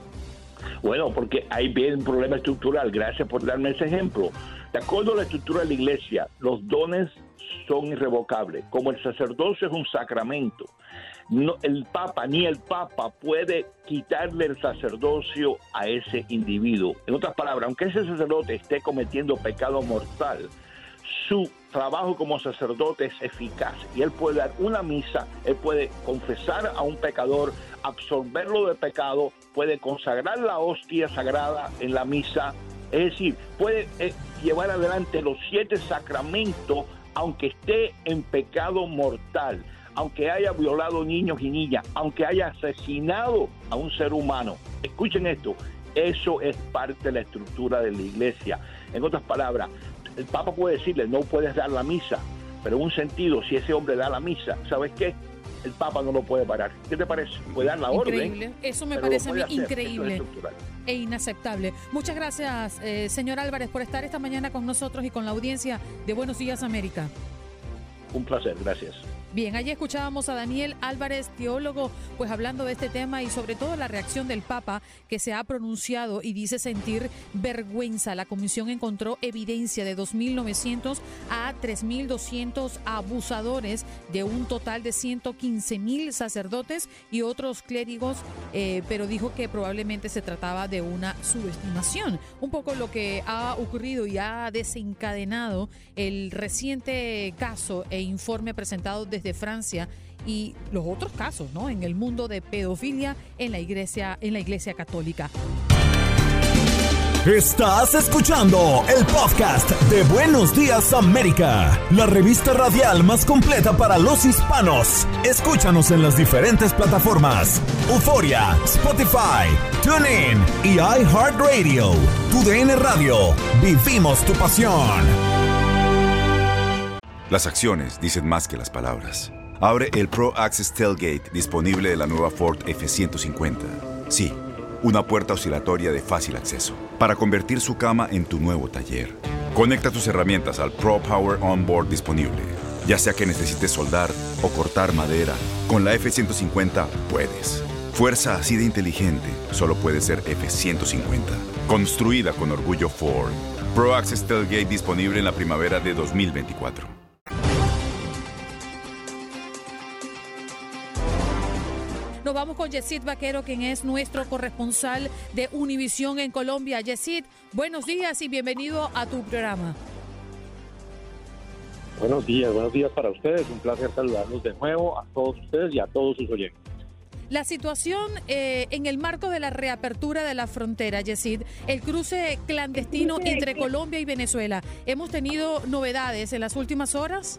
Bueno, porque ahí viene un problema estructural. Gracias por darme ese ejemplo. De acuerdo a la estructura de la iglesia, los dones son irrevocables. Como el sacerdocio es un sacramento, no, el Papa, ni el Papa puede quitarle el sacerdocio a ese individuo. En otras palabras, aunque ese sacerdote esté cometiendo pecado mortal, su trabajo como sacerdote es eficaz y él puede dar una misa, él puede confesar a un pecador, absolverlo de pecado, puede consagrar la hostia sagrada en la misa, es decir, puede eh, llevar adelante los siete sacramentos aunque esté en pecado mortal, aunque haya violado niños y niñas, aunque haya asesinado a un ser humano. Escuchen esto, eso es parte de la estructura de la iglesia. En otras palabras, el Papa puede decirle, no puedes dar la misa, pero en un sentido, si ese hombre da la misa, ¿sabes qué? El Papa no lo puede parar. ¿Qué te parece? Puede dar la increíble. orden. Eso me parece a mí hacer. increíble e inaceptable. Muchas gracias, eh, señor Álvarez, por estar esta mañana con nosotros y con la audiencia de Buenos Días América. Un placer, gracias. Bien, allí escuchábamos a Daniel Álvarez, teólogo, pues hablando de este tema y sobre todo la reacción del Papa, que se ha pronunciado y dice sentir vergüenza. La comisión encontró evidencia de dos mil novecientos a tres mil doscientos abusadores de un total de ciento quince mil sacerdotes y otros clérigos, eh, pero dijo que probablemente se trataba de una subestimación. Un poco lo que ha ocurrido y ha desencadenado el reciente caso e informe presentado desde de Francia y los otros casos, ¿no?, en el mundo de pedofilia en la iglesia, en la iglesia católica. Estás escuchando el podcast de Buenos Días América, la revista radial más completa para los hispanos. Escúchanos en las diferentes plataformas: Euforia, Spotify, TuneIn y iHeartRadio. Tu D N Radio, vivimos tu pasión. Las acciones dicen más que las palabras. Abre el Pro Access Tailgate disponible de la nueva Ford F ciento cincuenta. Sí, una puerta oscilatoria de fácil acceso para convertir su cama en tu nuevo taller. Conecta tus herramientas al Pro Power Onboard disponible. Ya sea que necesites soldar o cortar madera, con la F ciento cincuenta puedes. Fuerza así de inteligente solo puede ser F ciento cincuenta. Construida con orgullo Ford. Pro Access Tailgate disponible en la primavera de dos mil veinticuatro. Nos vamos con Yesid Vaquero, quien es nuestro corresponsal de Univisión en Colombia. Yesid, buenos días y bienvenido a tu programa. Buenos días, buenos días para ustedes. Un placer saludarlos de nuevo a todos ustedes y a todos sus oyentes. La situación eh, en el marco de la reapertura de la frontera, Yesid, el cruce clandestino entre Colombia y Venezuela. ¿Hemos tenido novedades en las últimas horas?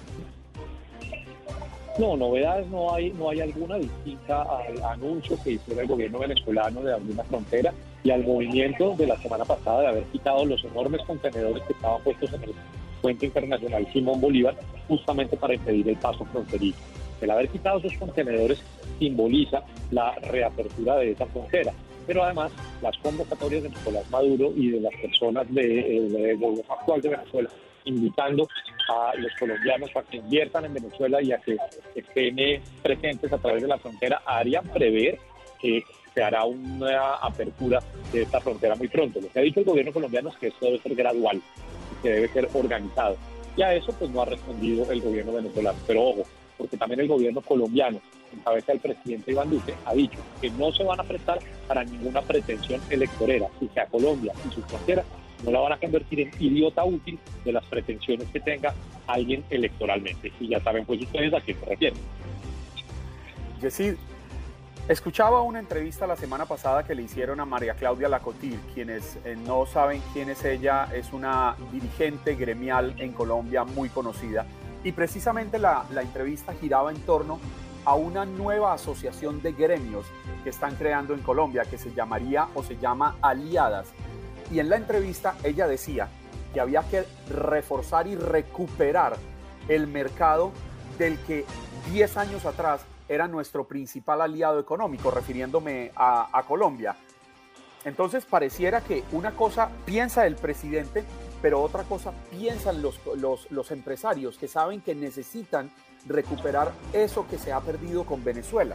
No, novedades no hay, no hay alguna distinta al anuncio que hizo el gobierno venezolano de abrir la frontera y al movimiento de la semana pasada de haber quitado los enormes contenedores que estaban puestos en el puente internacional Simón Bolívar, justamente para impedir el paso fronterizo. El haber quitado esos contenedores simboliza la reapertura de esa frontera, pero además las convocatorias de Nicolás Maduro y de las personas del de, de gobierno actual de Venezuela, invitando a los colombianos a que inviertan en Venezuela y a que estén presentes a través de la frontera, harían prever que se hará una apertura de esta frontera muy pronto. Lo que ha dicho el gobierno colombiano es que esto debe ser gradual, que debe ser organizado. Y a eso pues no ha respondido el gobierno venezolano. Pero ojo, porque también el gobierno colombiano, en cabeza del presidente Iván Duque, ha dicho que no se van a prestar para ninguna pretensión electorera, y que a Colombia y su frontera no la van a convertir en idiota útil de las pretensiones que tenga alguien electoralmente. Y ya saben pues ustedes a quién se refieren. Yesid, escuchaba una entrevista la semana pasada que le hicieron a María Claudia Lacotir. Quienes eh, no saben quién es ella, es una dirigente gremial en Colombia muy conocida. Y precisamente la, la entrevista giraba en torno a una nueva asociación de gremios que están creando en Colombia, que se llamaría o se llama Aliadas. Y en la entrevista ella decía que había que reforzar y recuperar el mercado del que diez años atrás era nuestro principal aliado económico, refiriéndome a, a Colombia. Entonces pareciera que una cosa piensa el presidente, pero otra cosa piensan los, los, los empresarios que saben que necesitan recuperar eso que se ha perdido con Venezuela.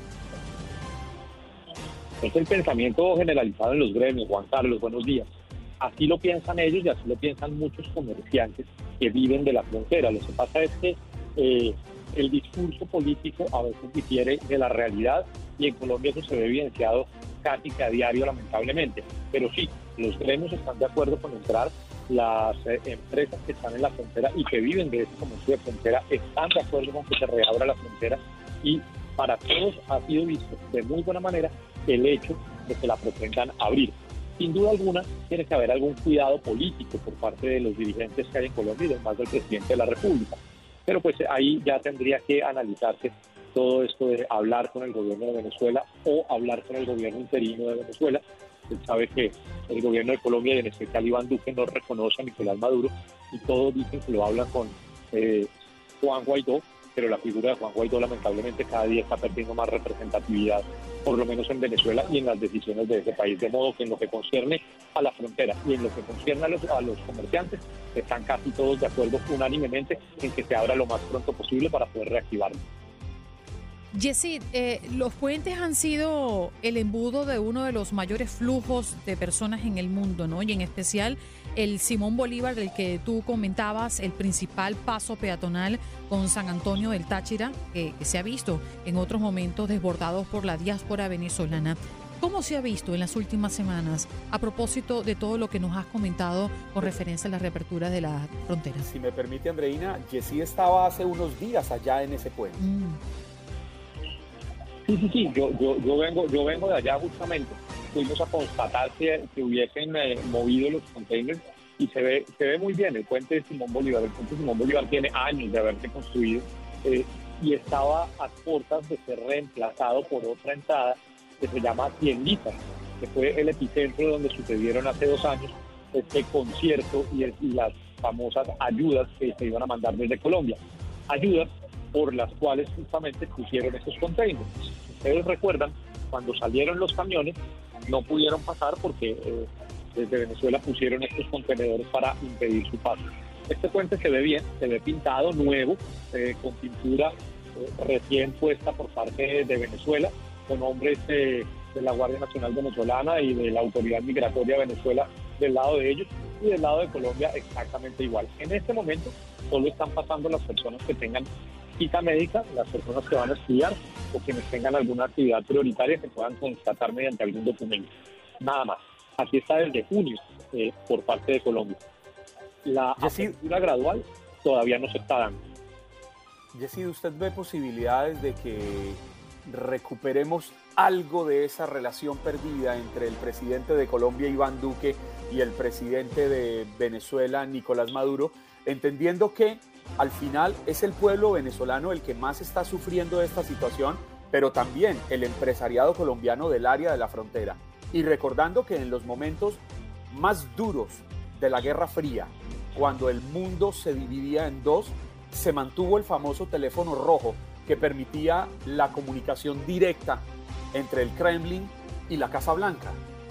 Es el pensamiento generalizado en los gremios, Juan Carlos, buenos días. Así lo piensan ellos y así lo piensan muchos comerciantes que viven de la frontera. Lo que pasa es que eh, el discurso político a veces difiere de la realidad y en Colombia eso se ve evidenciado casi que a diario, lamentablemente. Pero sí, los gremios están de acuerdo con entrar, las eh, empresas que están en la frontera y que viven de ese comercio de frontera están de acuerdo con que se reabra la frontera y para todos ha sido visto de muy buena manera el hecho de que la pretendan abrir. Sin duda alguna, tiene que haber algún cuidado político por parte de los dirigentes que hay en Colombia y además del presidente de la República. Pero pues ahí ya tendría que analizarse todo esto de hablar con el gobierno de Venezuela o hablar con el gobierno interino de Venezuela. Usted sabe que el gobierno de Colombia y en especial Iván Duque no reconoce a Nicolás Maduro y todos dicen que lo hablan con eh, Juan Guaidó, pero la figura de Juan Guaidó lamentablemente cada día está perdiendo más representatividad, por lo menos en Venezuela y en las decisiones de ese país, de modo que en lo que concierne a la frontera y en lo que concierne a los, a los comerciantes, están casi todos de acuerdo unánimemente en que se abra lo más pronto posible para poder reactivarlo. Yesid, eh, los puentes han sido el embudo de uno de los mayores flujos de personas en el mundo, ¿no? Y en especial el Simón Bolívar, del que tú comentabas, el principal paso peatonal con San Antonio del Táchira, que, que se ha visto en otros momentos desbordados por la diáspora venezolana. ¿Cómo se ha visto en las últimas semanas a propósito de todo lo que nos has comentado con referencia a la reapertura de las fronteras? Si me permite, Andreina, Yesid estaba hace unos días allá en ese puente. Mm. Sí, sí, sí, yo, yo, yo, vengo, yo vengo de allá justamente. Fuimos a constatar que, que hubiesen eh, movido los containers y se ve, se ve muy bien el puente de Simón Bolívar. El puente de Simón Bolívar tiene años de haberse construido eh, y estaba a puertas de ser reemplazado por otra entrada que se llama Tiendita, que fue el epicentro donde sucedieron hace dos años este concierto y, y las famosas ayudas que se iban a mandar desde Colombia. Ayudas por las cuales justamente pusieron estos containers. Ustedes recuerdan, cuando salieron los camiones, no pudieron pasar porque eh, desde Venezuela pusieron estos contenedores para impedir su paso. Este puente se ve bien, se ve pintado, nuevo, eh, con pintura eh, recién puesta por parte de Venezuela, con hombres eh, de la Guardia Nacional Venezolana y de la Autoridad Migratoria de Venezuela del lado de ellos, y del lado de Colombia exactamente igual. En este momento solo están pasando las personas que tengan cita médica, las personas que van a estudiar o quienes tengan alguna actividad prioritaria que puedan constatar mediante algún documento. Nada más. Así está desde junio eh, por parte de Colombia. La apertura gradual todavía no se está dando. Yesid, ¿usted ve posibilidades de que recuperemos algo de esa relación perdida entre el presidente de Colombia, Iván Duque, y el presidente de Venezuela, Nicolás Maduro, entendiendo que al final es el pueblo venezolano el que más está sufriendo esta situación, pero también el empresariado colombiano del área de la frontera? Y recordando que en los momentos más duros de la Guerra Fría, cuando el mundo se dividía en dos, se mantuvo el famoso teléfono rojo que permitía la comunicación directa entre el Kremlin y la Casa Blanca.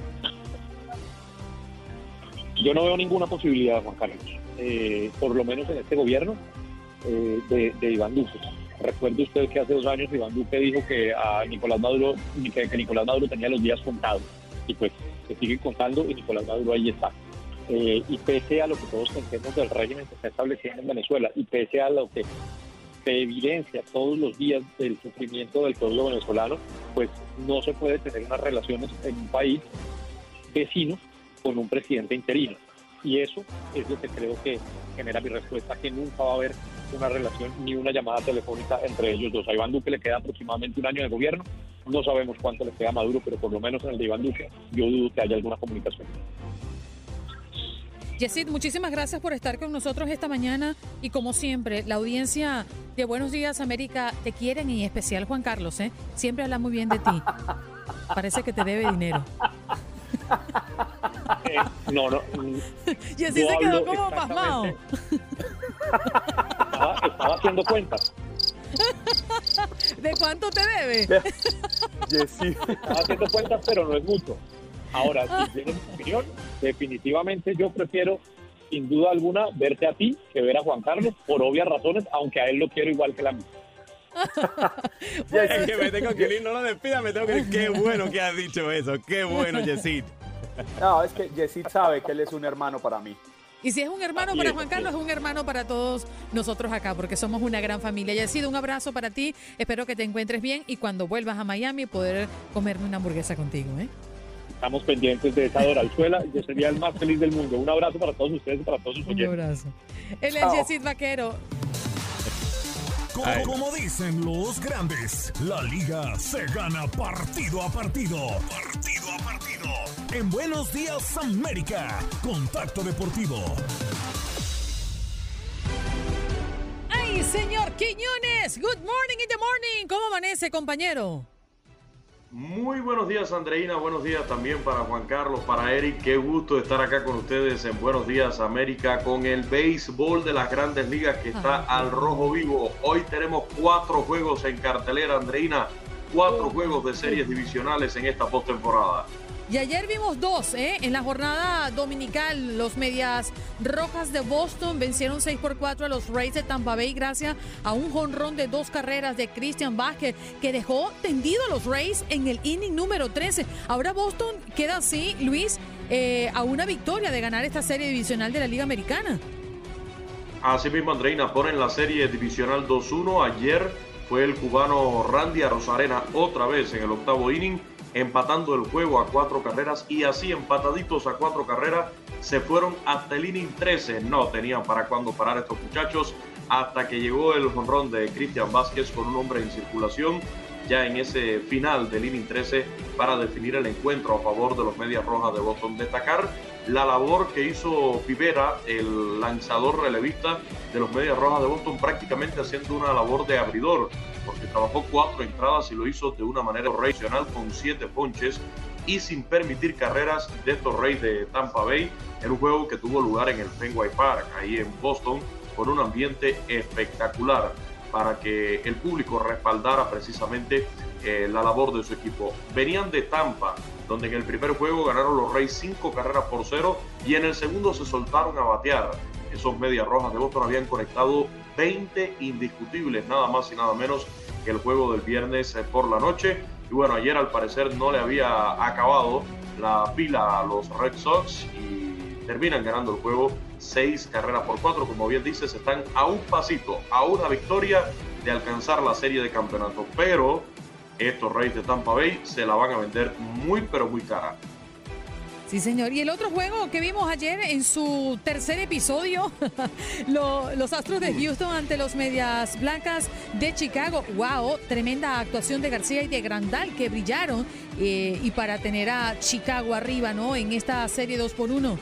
Yo no veo ninguna posibilidad, Juan Carlos, eh, por lo menos en este gobierno eh, de, de Iván Duque. Recuerde usted que hace dos años Iván Duque dijo que a Nicolás Maduro, que, que Nicolás Maduro tenía los días contados, y pues se sigue contando y Nicolás Maduro ahí está. Eh, y pese a lo que todos pensemos del régimen que está estableciendo en Venezuela, y pese a lo que se evidencia todos los días del sufrimiento del pueblo venezolano, pues no se puede tener unas relaciones en un país vecino con un presidente interino. Y eso es lo que creo que genera mi respuesta, que nunca va a haber una relación ni una llamada telefónica entre ellos dos. A Iván Duque le queda aproximadamente un año de gobierno, no sabemos cuánto le queda a Maduro, pero por lo menos en el de Iván Duque yo dudo que haya alguna comunicación. Yesid, muchísimas gracias por estar con nosotros esta mañana, y como siempre, la audiencia de Buenos Días América te quieren, y en especial Juan Carlos, ¿eh? Siempre habla muy bien de ti. Parece que te debe dinero. Eh, no, no. Yesid se quedó como pasmado. Estaba, estaba haciendo cuentas. ¿De cuánto te debe? Yesid estaba haciendo cuentas, pero no es mucho. Ahora, si tienes mi opinión, definitivamente yo prefiero, sin duda alguna, verte a ti que ver a Juan Carlos, por obvias razones, aunque a él lo quiero igual que la mía. Pues, es que me tengo que ir, no lo despida, me tengo que ir. Qué bueno que has dicho eso, qué bueno, Yesid. No, es que Yesid sabe que él es un hermano para mí. Y si es un hermano Así para es, Juan así Carlos, es. es un hermano para todos nosotros acá, porque somos una gran familia. Yesid, un abrazo para ti, espero que te encuentres bien, y cuando vuelvas a Miami poder comerme una hamburguesa contigo, ¿eh? Estamos pendientes de esa dorazuela. Yo sería el más feliz del mundo. Un abrazo para todos ustedes y para todos sus Un oyentes. abrazo. Él es Chao. Yesid Vaquero. Como, Ay. como dicen los grandes, la liga se gana partido a partido. Partido a partido. En Buenos Días América, Contacto Deportivo. ¡Ay, señor Quiñones! Good morning in the morning. ¿Cómo amanece, compañero? Muy buenos días, Andreina. Buenos días también para Juan Carlos, para Eric. Qué gusto estar acá con ustedes en Buenos Días América con el béisbol de las Grandes Ligas que está Ajá. al rojo vivo. Hoy tenemos cuatro juegos en cartelera, Andreina. Cuatro juegos de series divisionales en esta postemporada. Y ayer vimos dos, ¿eh? En la jornada dominical, los Medias Rojas de Boston vencieron seis por cuatro a los Rays de Tampa Bay gracias a un jonrón de dos carreras de Christian Vázquez, que dejó tendido a los Rays en el inning número trece. Ahora Boston queda así, Luis, eh, a una victoria de ganar esta serie divisional de la Liga Americana. Así mismo, Andreina, ponen la serie divisional dos uno. Ayer fue el cubano Randy Arozarena otra vez en el octavo inning, empatando el juego a cuatro carreras, y así empataditos a cuatro carreras se fueron hasta el inning trece. No tenían para cuándo parar estos muchachos hasta que llegó el jonrón de Christian Vázquez con un hombre en circulación ya en ese final del inning trece para definir el encuentro a favor de los Medias Rojas de Boston. Destacar la labor que hizo Pivera, el lanzador relevista de los Medias Rojas de Boston, prácticamente haciendo una labor de abridor, porque trabajó cuatro entradas y lo hizo de una manera profesional con siete ponches, y sin permitir carreras de estos Rays de Tampa Bay, en un juego que tuvo lugar en el Fenway Park, ahí en Boston, con un ambiente espectacular para que el público respaldara precisamente eh, la labor de su equipo. Venían de Tampa, donde en el primer juego ganaron los Rays cinco carreras por cero y en el segundo se soltaron a batear. Esos Medias Rojas de Boston habían conectado veinte indiscutibles, nada más y nada menos que el juego del viernes eh, por la noche. Y bueno, ayer al parecer no le había acabado la pila a los Red Sox y terminan ganando el juego seis carreras por cuatro. Como bien dices, están a un pasito, a una victoria de alcanzar la serie de campeonato. Pero estos Rays de Tampa Bay se la van a vender muy, pero muy cara. Sí, señor. Y el otro juego que vimos ayer en su tercer episodio, lo, los Astros de Houston ante los Medias Blancas de Chicago. ¡Wow! Tremenda actuación de García y de Grandal que brillaron eh, y para tener a Chicago arriba, ¿no? En esta serie dos por uno.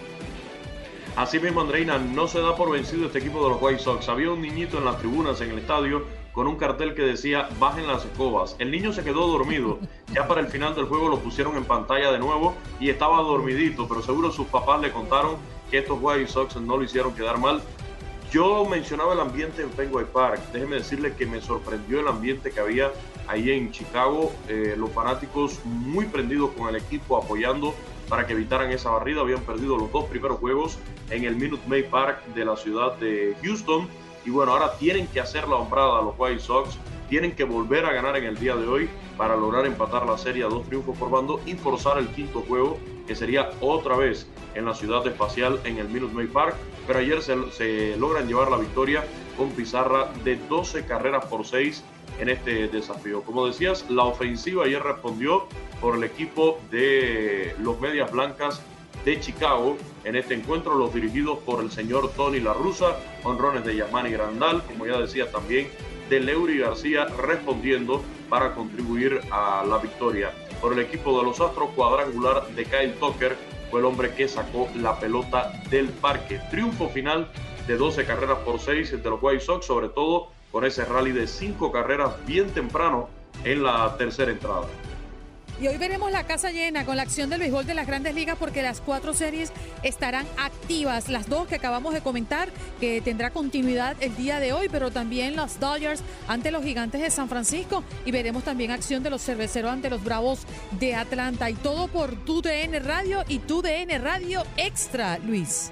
Así mismo, Andreina, no se da por vencido este equipo de los White Sox. Había un niñito en las tribunas en el estadio con un cartel que decía bajen las escobas. El niño se quedó dormido. Ya para el final del juego lo pusieron en pantalla de nuevo y estaba dormidito, pero seguro sus papás le contaron que estos White Sox no lo hicieron quedar mal. Yo mencionaba el ambiente en Fenway Park. Déjeme decirle que me sorprendió el ambiente que había ahí en Chicago. Eh, los fanáticos muy prendidos con el equipo, apoyando para que evitaran esa barrida. Habían perdido los dos primeros juegos en el Minute Maid Park de la ciudad de Houston. Y bueno, ahora tienen que hacer la hombrada a los White Sox. Tienen que volver a ganar en el día de hoy para lograr empatar la serie a dos triunfos por bando y forzar el quinto juego, que sería otra vez en la ciudad espacial en el Minute Maid Park. Pero ayer se, se logran llevar la victoria con pizarra de doce carreras por seis en este desafío. Como decías, la ofensiva ayer respondió por el equipo de los Medias Blancas de Chicago en este encuentro, los dirigidos por el señor Tony La Russa, honrones de Yasmani Grandal, como ya decía también, de Leury García respondiendo para contribuir a la victoria. Por el equipo de los Astros, cuadrangular de Kyle Tucker fue el hombre que sacó la pelota del parque. Triunfo final de doce carreras por seis de los White Sox, sobre todo con ese rally de cinco carreras bien temprano en la tercera entrada. Y hoy veremos la casa llena con la acción del béisbol de las Grandes Ligas, porque las cuatro series estarán activas. Las dos que acabamos de comentar, que tendrá continuidad el día de hoy, pero también los Dodgers ante los Gigantes de San Francisco. Y veremos también acción de los Cerveceros ante los Bravos de Atlanta. Y todo por T U D N Radio y T U D N Radio Extra, Luis.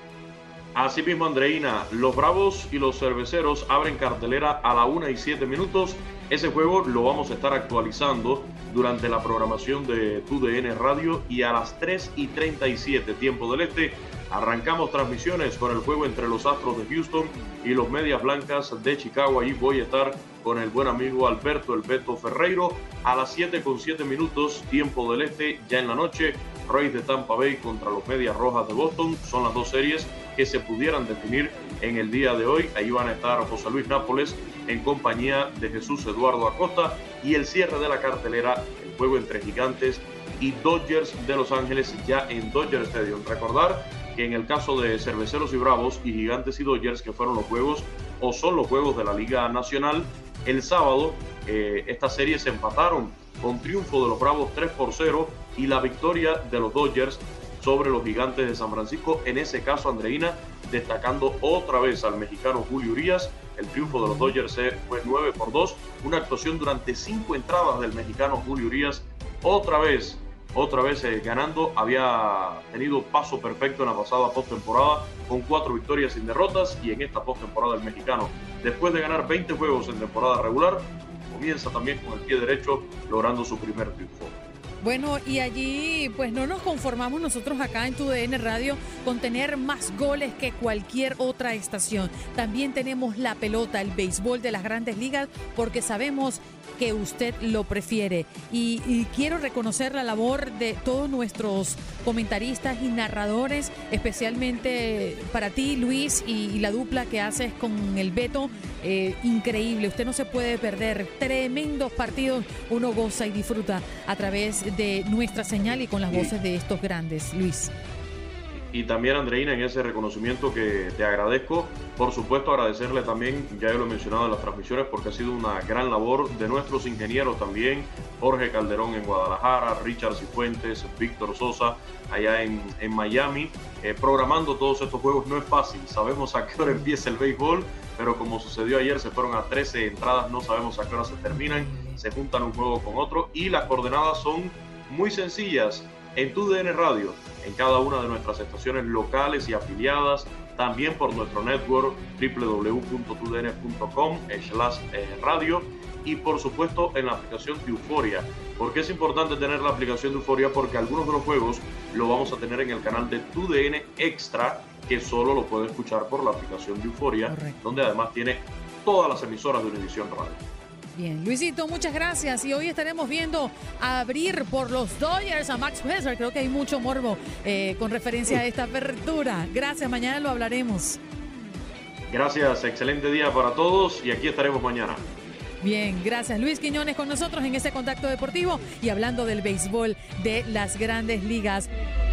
Así mismo, Andreina, los Bravos y los Cerveceros abren cartelera a la una y siete minutos. Ese juego lo vamos a estar actualizando durante la programación de T U D N Radio, y a las tres y treinta y siete tiempo del este arrancamos transmisiones con el juego entre los Astros de Houston y los Medias Blancas de Chicago. Ahí voy a estar con el buen amigo Alberto El Beto Ferreiro a las siete con siete minutos tiempo del este, ya en la noche. Rays de Tampa Bay contra los Medias Rojas de Boston son las dos series que se pudieran definir en el día de hoy. Ahí van a estar José Luis Nápoles en compañía de Jesús Eduardo Acosta, y el cierre de la cartelera, el juego entre Gigantes y Dodgers de Los Ángeles, ya en Dodger Stadium. Recordar que en el caso de Cerveceros y Bravos y Gigantes y Dodgers, que fueron los juegos o son los juegos de la Liga Nacional, el sábado eh, estas series se empataron con triunfo de los Bravos tres por cero y la victoria de los Dodgers sobre los Gigantes de San Francisco. En ese caso, Andreina, destacando otra vez al mexicano Julio Urías. El triunfo de los Dodgers fue nueve por dos, una actuación durante cinco entradas del mexicano Julio Urías, otra vez, otra vez eh, ganando. Había tenido paso perfecto en la pasada postemporada con cuatro victorias sin derrotas, y en esta postemporada el mexicano, después de ganar veinte juegos en temporada regular, comienza también con el pie derecho, logrando su primer triunfo. Bueno, y allí pues no nos conformamos nosotros acá en T U D N Radio con tener más goles que cualquier otra estación. También tenemos la pelota, el béisbol de las Grandes Ligas, porque sabemos que usted lo prefiere. Y, y quiero reconocer la labor de todos nuestros comentaristas y narradores, especialmente para ti, Luis, y, y la dupla que haces con el Beto. Eh, increíble, usted no se puede perder tremendos partidos, uno goza y disfruta a través de nuestra señal y con las voces de estos grandes, Luis. Y también, Andreina, en ese reconocimiento que te agradezco, por supuesto agradecerle también, ya yo lo he mencionado en las transmisiones, porque ha sido una gran labor de nuestros ingenieros también, Jorge Calderón en Guadalajara, Richard Cifuentes, Víctor Sosa allá en, en Miami, eh, programando todos estos juegos. No es fácil, sabemos a qué hora empieza el béisbol, pero como sucedió ayer, se fueron a trece entradas, no sabemos a qué hora se terminan, se juntan un juego con otro y las coordenadas son muy sencillas. En Tu D N Radio, en cada una de nuestras estaciones locales y afiliadas, también por nuestro network doble u doble u doble u punto tu d n punto com slash radio y por supuesto en la aplicación de Euforia. ¿Por qué es importante tener la aplicación de Euforia? Porque algunos de los juegos lo vamos a tener en el canal de Tu D N Extra, que solo lo puede escuchar por la aplicación de Euforia, correcto, donde además tiene todas las emisoras de Univisión Radio. Bien, Luisito, muchas gracias. Y hoy estaremos viendo abrir por los Dodgers a Max Scherzer. Creo que hay mucho morbo eh, con referencia a esta apertura. Gracias, mañana lo hablaremos. Gracias, excelente día para todos y aquí estaremos mañana. Bien, gracias. Luis Quiñones con nosotros en este Contacto Deportivo y hablando del béisbol de las Grandes Ligas.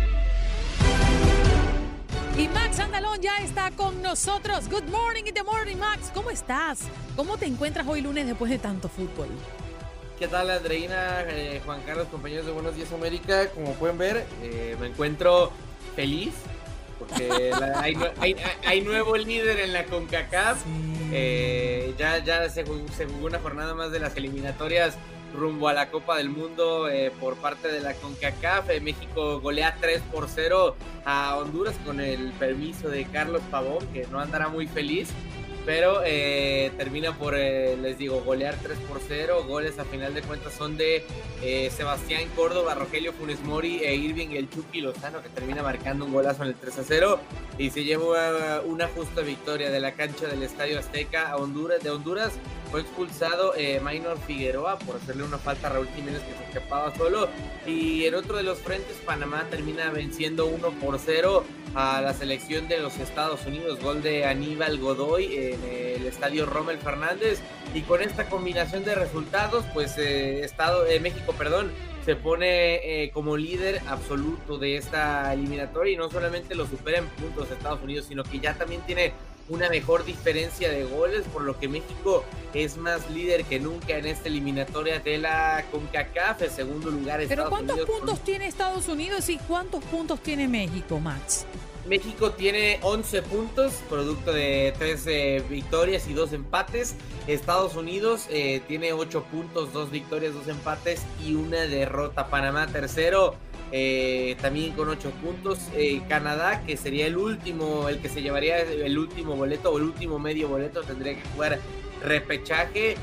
Y Max Andalón ya está con nosotros. Good morning in the morning, Max. ¿Cómo estás? ¿Cómo te encuentras hoy lunes después de tanto fútbol? ¿Qué tal, Andreina, eh, Juan Carlos, compañeros de Buenos Días América? Como pueden ver, eh, me encuentro feliz porque la, hay, hay, hay nuevo líder en la CONCACAF. Sí. Eh, ya ya se, se jugó una jornada más de las eliminatorias rumbo a la Copa del Mundo eh, por parte de la CONCACAF. Eh, México golea tres por cero a Honduras con el permiso de Carlos Pavón, que no andará muy feliz, pero eh, termina por, eh, les digo, golear tres por cero. Goles a final de cuentas son de eh, Sebastián Córdoba, Rogelio Funes Mori e Irving el Chucky Lozano, que termina marcando un golazo en el tres a cero y se lleva una justa victoria de la cancha del Estadio Azteca a Honduras. De Honduras fue expulsado eh, Maynor Figueroa por hacerle una falta a Raúl Jiménez, que se escapaba solo. Y en otro de los frentes, Panamá termina venciendo uno por cero a la selección de los Estados Unidos. Gol de Aníbal Godoy en el estadio Rommel Fernández. Y con esta combinación de resultados, pues eh, Estado, eh, México, perdón, se pone eh, como líder absoluto de esta eliminatoria. Y no solamente lo supera en puntos Estados Unidos, sino que ya también tiene una mejor diferencia de goles, por lo que México es más líder que nunca en esta eliminatoria de la CONCACAF. En segundo lugar, Estados Unidos. ¿Pero cuántos puntos con... tiene Estados Unidos y cuántos puntos tiene México, Max? México tiene once puntos, producto de trece victorias y dos empates. Estados Unidos eh, tiene ocho puntos, dos victorias, dos empates y una derrota. Panamá tercero, eh, también con ocho puntos. Eh, Canadá, que sería el último, el que se llevaría el último boleto o el último medio boleto, tendría que jugar repechaje.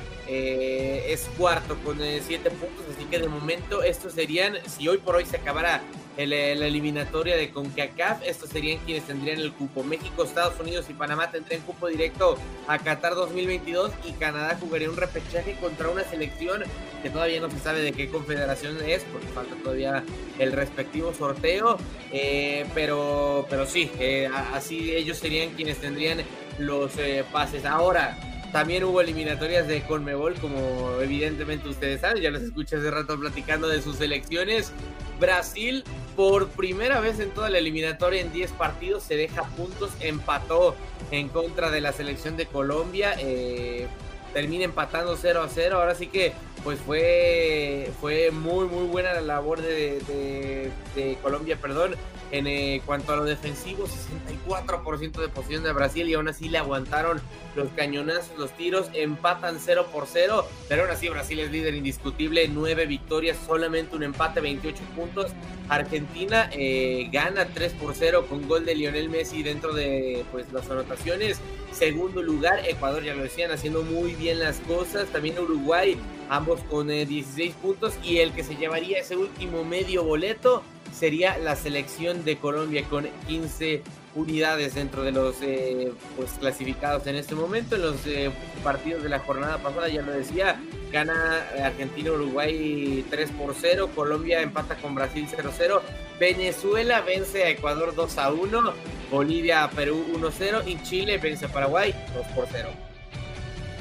Eh, es cuarto con eh, siete puntos, así que de momento estos serían, si hoy por hoy se acabara el, la eliminatoria de CONCACAF, estos serían quienes tendrían el cupo. México, Estados Unidos y Panamá tendrían cupo directo a Qatar dos mil veintidós y Canadá jugaría un repechaje contra una selección que todavía no se sabe de qué confederación es, porque falta todavía el respectivo sorteo, eh, pero, pero sí, eh, así ellos serían quienes tendrían los eh, pases. Ahora, también hubo eliminatorias de CONMEBOL, como evidentemente ustedes saben, ya los escuché hace rato platicando de sus selecciones. Brasil, por primera vez en toda la eliminatoria, en diez partidos, se deja puntos, empató en contra de la selección de Colombia, eh, termina empatando cero a cero. Ahora sí que pues fue, fue muy muy buena la labor de, de, de Colombia, perdón, en eh, cuanto a lo defensivo, sesenta y cuatro por ciento de posesión de Brasil, y aún así le aguantaron los cañonazos, los tiros, empatan cero por cero, pero aún así Brasil es líder indiscutible, nueve victorias, solamente un empate, veintiocho puntos. Argentina eh, gana tres por cero con gol de Lionel Messi dentro de pues las anotaciones. Segundo lugar, Ecuador, ya lo decían, haciendo muy bien las cosas. También Uruguay, ambos con eh, dieciséis puntos, y el que se llevaría ese último medio boleto sería la selección de Colombia con quince unidades dentro de los eh, pues clasificados en este momento. En los eh, partidos de la jornada pasada, ya lo decía, gana Argentina Uruguay tres por cero, Colombia empata con Brasil cero cero, Venezuela vence a Ecuador dos a uno, Bolivia a Perú uno cero y Chile vence a Paraguay dos por cero.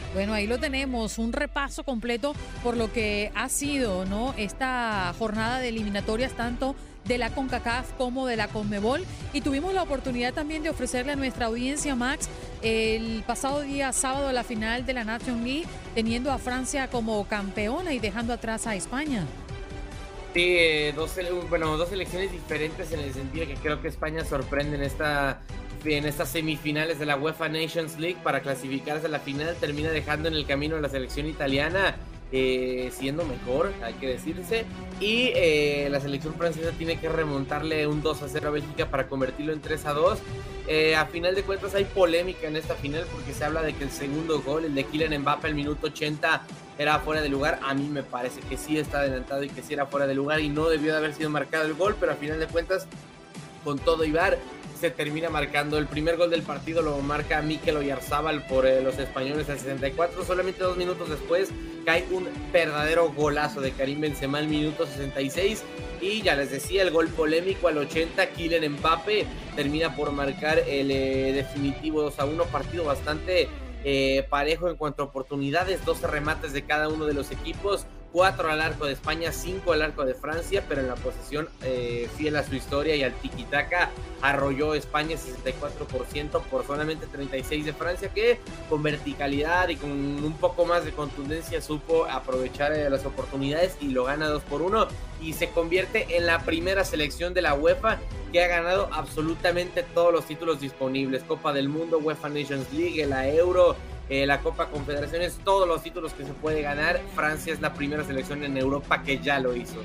Bueno, ahí lo tenemos, un repaso completo por lo que ha sido, ¿no?, esta jornada de eliminatorias tanto de la CONCACAF como de la CONMEBOL, y tuvimos la oportunidad también de ofrecerle a nuestra audiencia, Max, el pasado día sábado la final de la Nations League, teniendo a Francia como campeona y dejando atrás a España. Sí, eh, dos, bueno, dos selecciones diferentes en el sentido que creo que España sorprende en esta en estas semifinales de la UEFA Nations League para clasificarse a la final, termina dejando en el camino a la selección italiana eh, siendo mejor, hay que decirse, y eh, la selección francesa tiene que remontarle un dos a cero a Bélgica para convertirlo en tres a dos. Eh, a final de cuentas hay polémica en esta final porque se habla de que el segundo gol, el de Kylian Mbappé al minuto ochenta, era fuera de lugar. A mí me parece que sí está adelantado y que sí era fuera de lugar y no debió de haber sido marcado el gol, pero a final de cuentas, con todo y V A R, se termina marcando. El primer gol del partido lo marca Mikel Oyarzabal por eh, los españoles al sesenta y cuatro. Solamente dos minutos después cae un verdadero golazo de Karim Benzema al minuto sesenta y seis. Y ya les decía, el gol polémico al ochenta, Kylian Mbappé termina por marcar el eh, definitivo dos a uno. Partido bastante eh, parejo en cuanto a oportunidades, doce remates de cada uno de los equipos, cuatro al arco de España, cinco al arco de Francia, pero en la posesión eh, fiel a su historia y al tiki-taka, arrolló España sesenta y cuatro por ciento por solamente treinta y seis de Francia, que con verticalidad y con un poco más de contundencia supo aprovechar eh, las oportunidades y lo gana dos por uno y se convierte en la primera selección de la UEFA que ha ganado absolutamente todos los títulos disponibles: Copa del Mundo, UEFA Nations League, la Euro, Eh, la Copa Confederaciones, todos los títulos que se puede ganar. Francia es la primera selección en Europa que ya lo hizo.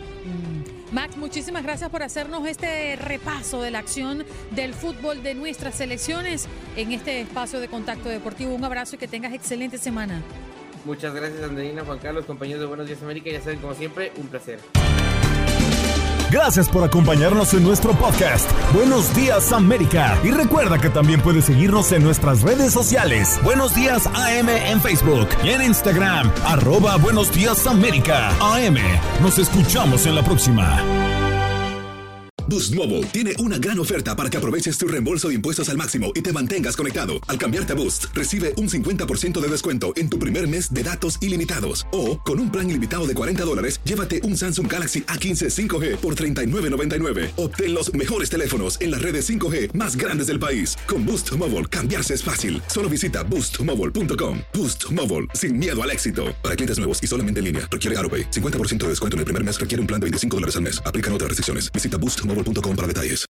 Mm. Max, muchísimas gracias por hacernos este repaso de la acción del fútbol de nuestras selecciones en este espacio de Contacto Deportivo. Un abrazo y que tengas excelente semana. Muchas gracias, Andreina, Juan Carlos, compañeros de Buenos Días América. Ya saben, como siempre, un placer. Gracias por acompañarnos en nuestro podcast Buenos Días América. Y recuerda que también puedes seguirnos en nuestras redes sociales. Buenos Días A M en Facebook y en Instagram, arroba Buenos Días América A M. Nos escuchamos en la próxima. Boost Mobile tiene una gran oferta para que aproveches tu reembolso de impuestos al máximo y te mantengas conectado. Al cambiarte a Boost, recibe un cincuenta por ciento de descuento en tu primer mes de datos ilimitados. O, con un plan ilimitado de cuarenta dólares, llévate un Samsung Galaxy A quince cinco G por treinta y nueve noventa y nueve. Obtén los mejores teléfonos en las redes cinco G más grandes del país. Con Boost Mobile, cambiarse es fácil. Solo visita boost mobile punto com. Boost Mobile, sin miedo al éxito. Para clientes nuevos y solamente en línea, requiere AutoPay. cincuenta por ciento de descuento en el primer mes, requiere un plan de veinticinco dólares al mes. Aplican otras restricciones. Visita boost mobile punto com para detalles.